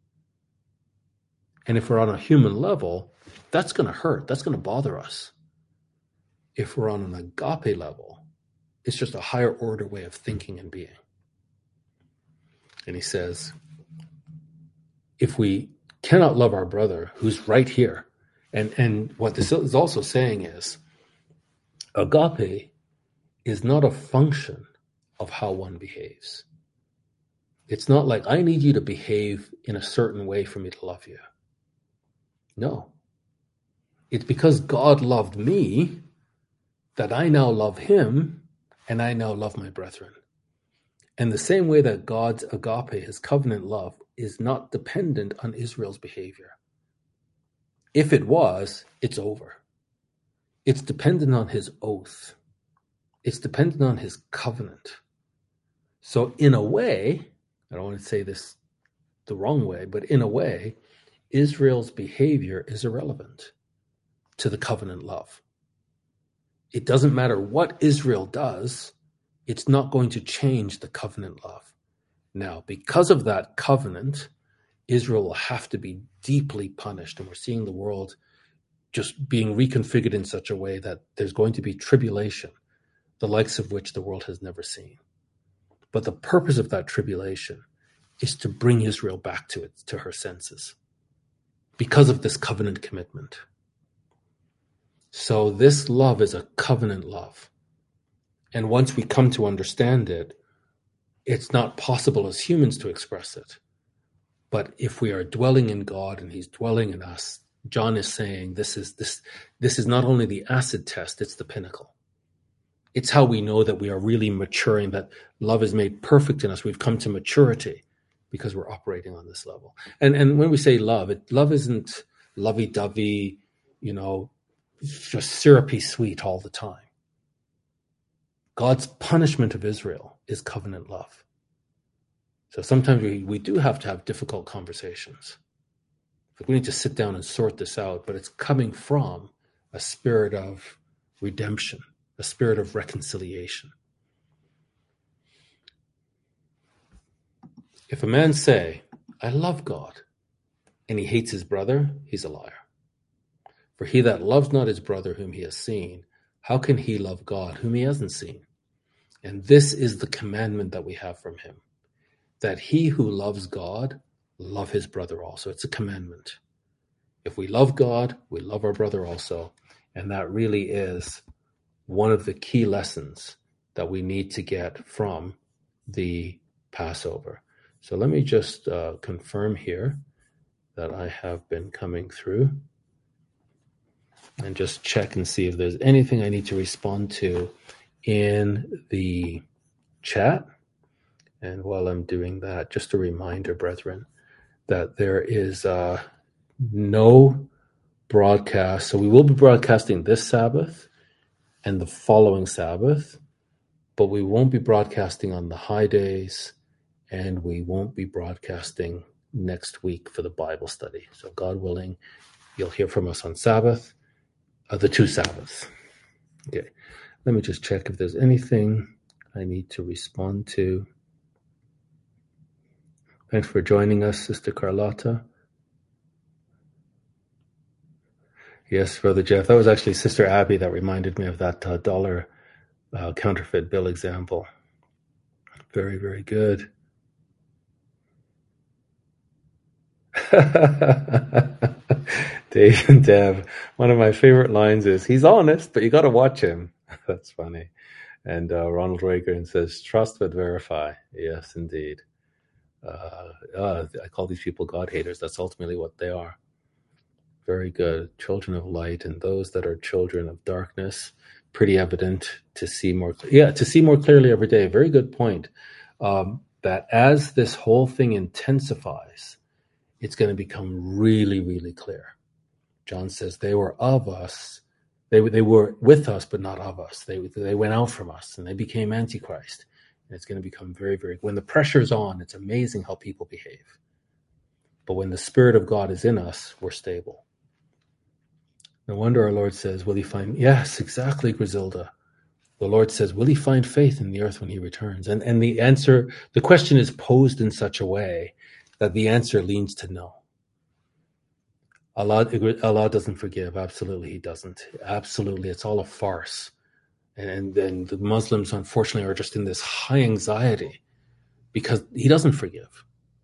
And if we're on a human level, that's going to hurt. That's going to bother us. If we're on an agape level, it's just a higher order way of thinking and being. And he says, if we cannot love our brother who's right here, and what this is also saying is, agape is not a function of how one behaves. It's not like, I need you to behave in a certain way for me to love you. No. It's because God loved me that I now love him and I now love my brethren. And the same way that God's agape, his covenant love, is not dependent on Israel's behavior. If it was, it's over. It's dependent on his oath. It's dependent on his covenant. So in a way, I don't want to say this the wrong way, but in a way, Israel's behavior is irrelevant to the covenant love. It doesn't matter what Israel does, it's not going to change the covenant love. Now, because of that covenant, Israel will have to be deeply punished. And we're seeing the world just being reconfigured in such a way that there's going to be tribulation, the likes of which the world has never seen. But the purpose of that tribulation is to bring Israel back to her senses because of this covenant commitment. So this love is a covenant love. And once we come to understand it, it's not possible as humans to express it. But if we are dwelling in God and he's dwelling in us, John is saying this is not only the acid test, it's the pinnacle. It's how we know that we are really maturing, that love is made perfect in us. We've come to maturity because we're operating on this level. And when we say love, love isn't lovey-dovey, just syrupy sweet all the time. God's punishment of Israel is covenant love. So sometimes we do have to have difficult conversations. We need to sit down and sort this out, but it's coming from a spirit of redemption, a spirit of reconciliation. If a man say, I love God, and he hates his brother, he's a liar. For he that loves not his brother whom he has seen, how can he love God whom he hasn't seen? And this is the commandment that we have from him, that he who loves God love his brother also. It's a commandment. If we love God, we love our brother also. And that really is one of the key lessons that we need to get from the Passover. So let me just confirm here that I have been coming through and just check and see if there's anything I need to respond to in the chat. And while I'm doing that, just a reminder, brethren, that there is no broadcast. So we will be broadcasting this Sabbath and the following Sabbath, but we won't be broadcasting on the high days, and we won't be broadcasting next week for the Bible study. So God willing, you'll hear from us on Sabbath, the 2 Sabbaths. Okay, let me just check if there's anything I need to respond to. Thanks for joining us, Sister Carlotta. Yes, Brother Jeff, that was actually Sister Abby that reminded me of that dollar counterfeit bill example. Very, very good. Dave and Deb, one of my favorite lines is, he's honest, but you got to watch him. That's funny. And Ronald Reagan says, trust but verify. Yes, indeed. I call these people God haters. That's ultimately what they are. Very good. Children of light, and those that are children of darkness, pretty evident to see more. To see more clearly every day. Very good point. That as this whole thing intensifies, it's going to become really, really clear. John says they were of us. They were with us, but not of us. They went out from us, and they became Antichrist. And it's going to become very, very. When the pressure's on, it's amazing how people behave. But when the Spirit of God is in us, we're stable. No wonder our Lord says, will he find... Yes, exactly, Griselda. The Lord says, will he find faith in the earth when he returns? And the answer, the question is posed in such a way that the answer leans to no. Allah doesn't forgive. Absolutely, he doesn't. Absolutely, it's all a farce. And then the Muslims, unfortunately, are just in this high anxiety because he doesn't forgive.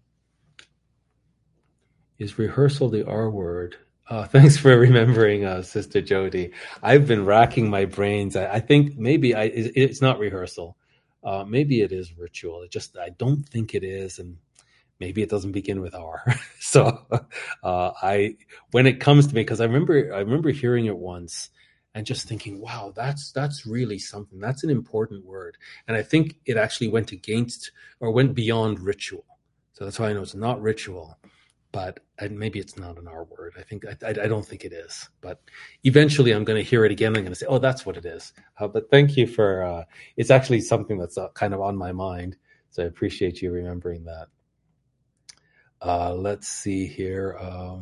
Is rehearsal the R word? Thanks for remembering, Sister Jody. I've been racking my brains. I think maybe it's not rehearsal. Maybe it is ritual. I don't think it is, and maybe it doesn't begin with R. So when it comes to me, because I remember hearing it once and just thinking, wow, that's really something. That's an important word. And I think it actually went beyond ritual. So that's why I know it's not ritual. But maybe it's not an R word. I don't think it is. But eventually I'm going to hear it again. I'm going to say, oh, that's what it is. But thank you for, it's actually something that's kind of on my mind. So I appreciate you remembering that. Let's see here.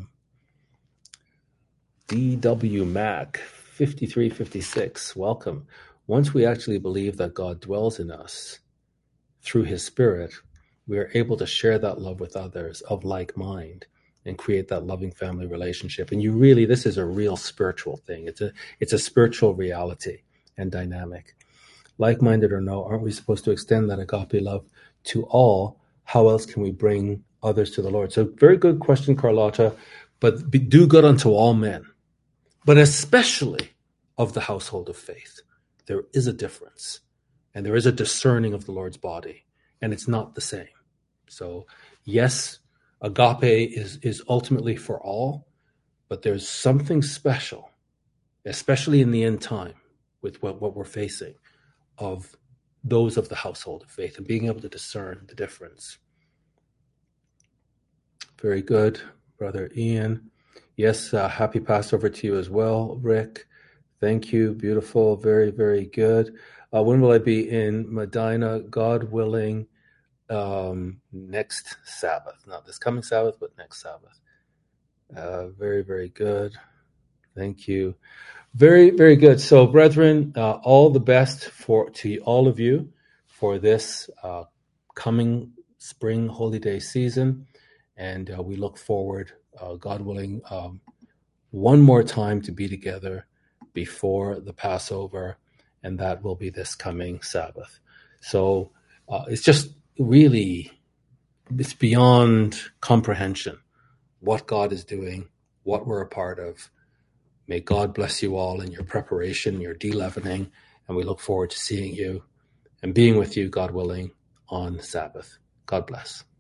DW Mac 5356. Welcome. Once we actually believe that God dwells in us through his Spirit, we are able to share that love with others of like mind and create that loving family relationship. And this is a real spiritual thing. It's a spiritual reality and dynamic. Like-minded or no, aren't we supposed to extend that agape love to all? How else can we bring others to the Lord? So very good question, Carlotta. But do good unto all men, but especially of the household of faith. There is a difference, and there is a discerning of the Lord's body, and it's not the same. So yes, agape is ultimately for all, but there's something special, especially in the end time with what we're facing, of those of the household of faith and being able to discern the difference. Very good, Brother Ian. Yes, happy Passover to you as well, Rick. Thank you. Beautiful. Very, very good. When will I be in Medina? God willing, next Sabbath. Not this coming Sabbath, but next Sabbath. Very, very good. Thank you. Very, very good. So, brethren, all the best to all of you for this coming spring holy day season. And we look forward, God willing, one more time to be together before the Passover, and that will be this coming Sabbath. So it's just really, it's beyond comprehension what God is doing, what we're a part of. May God bless you all in your preparation, your de-leavening, and we look forward to seeing you and being with you, God willing, on Sabbath. God bless.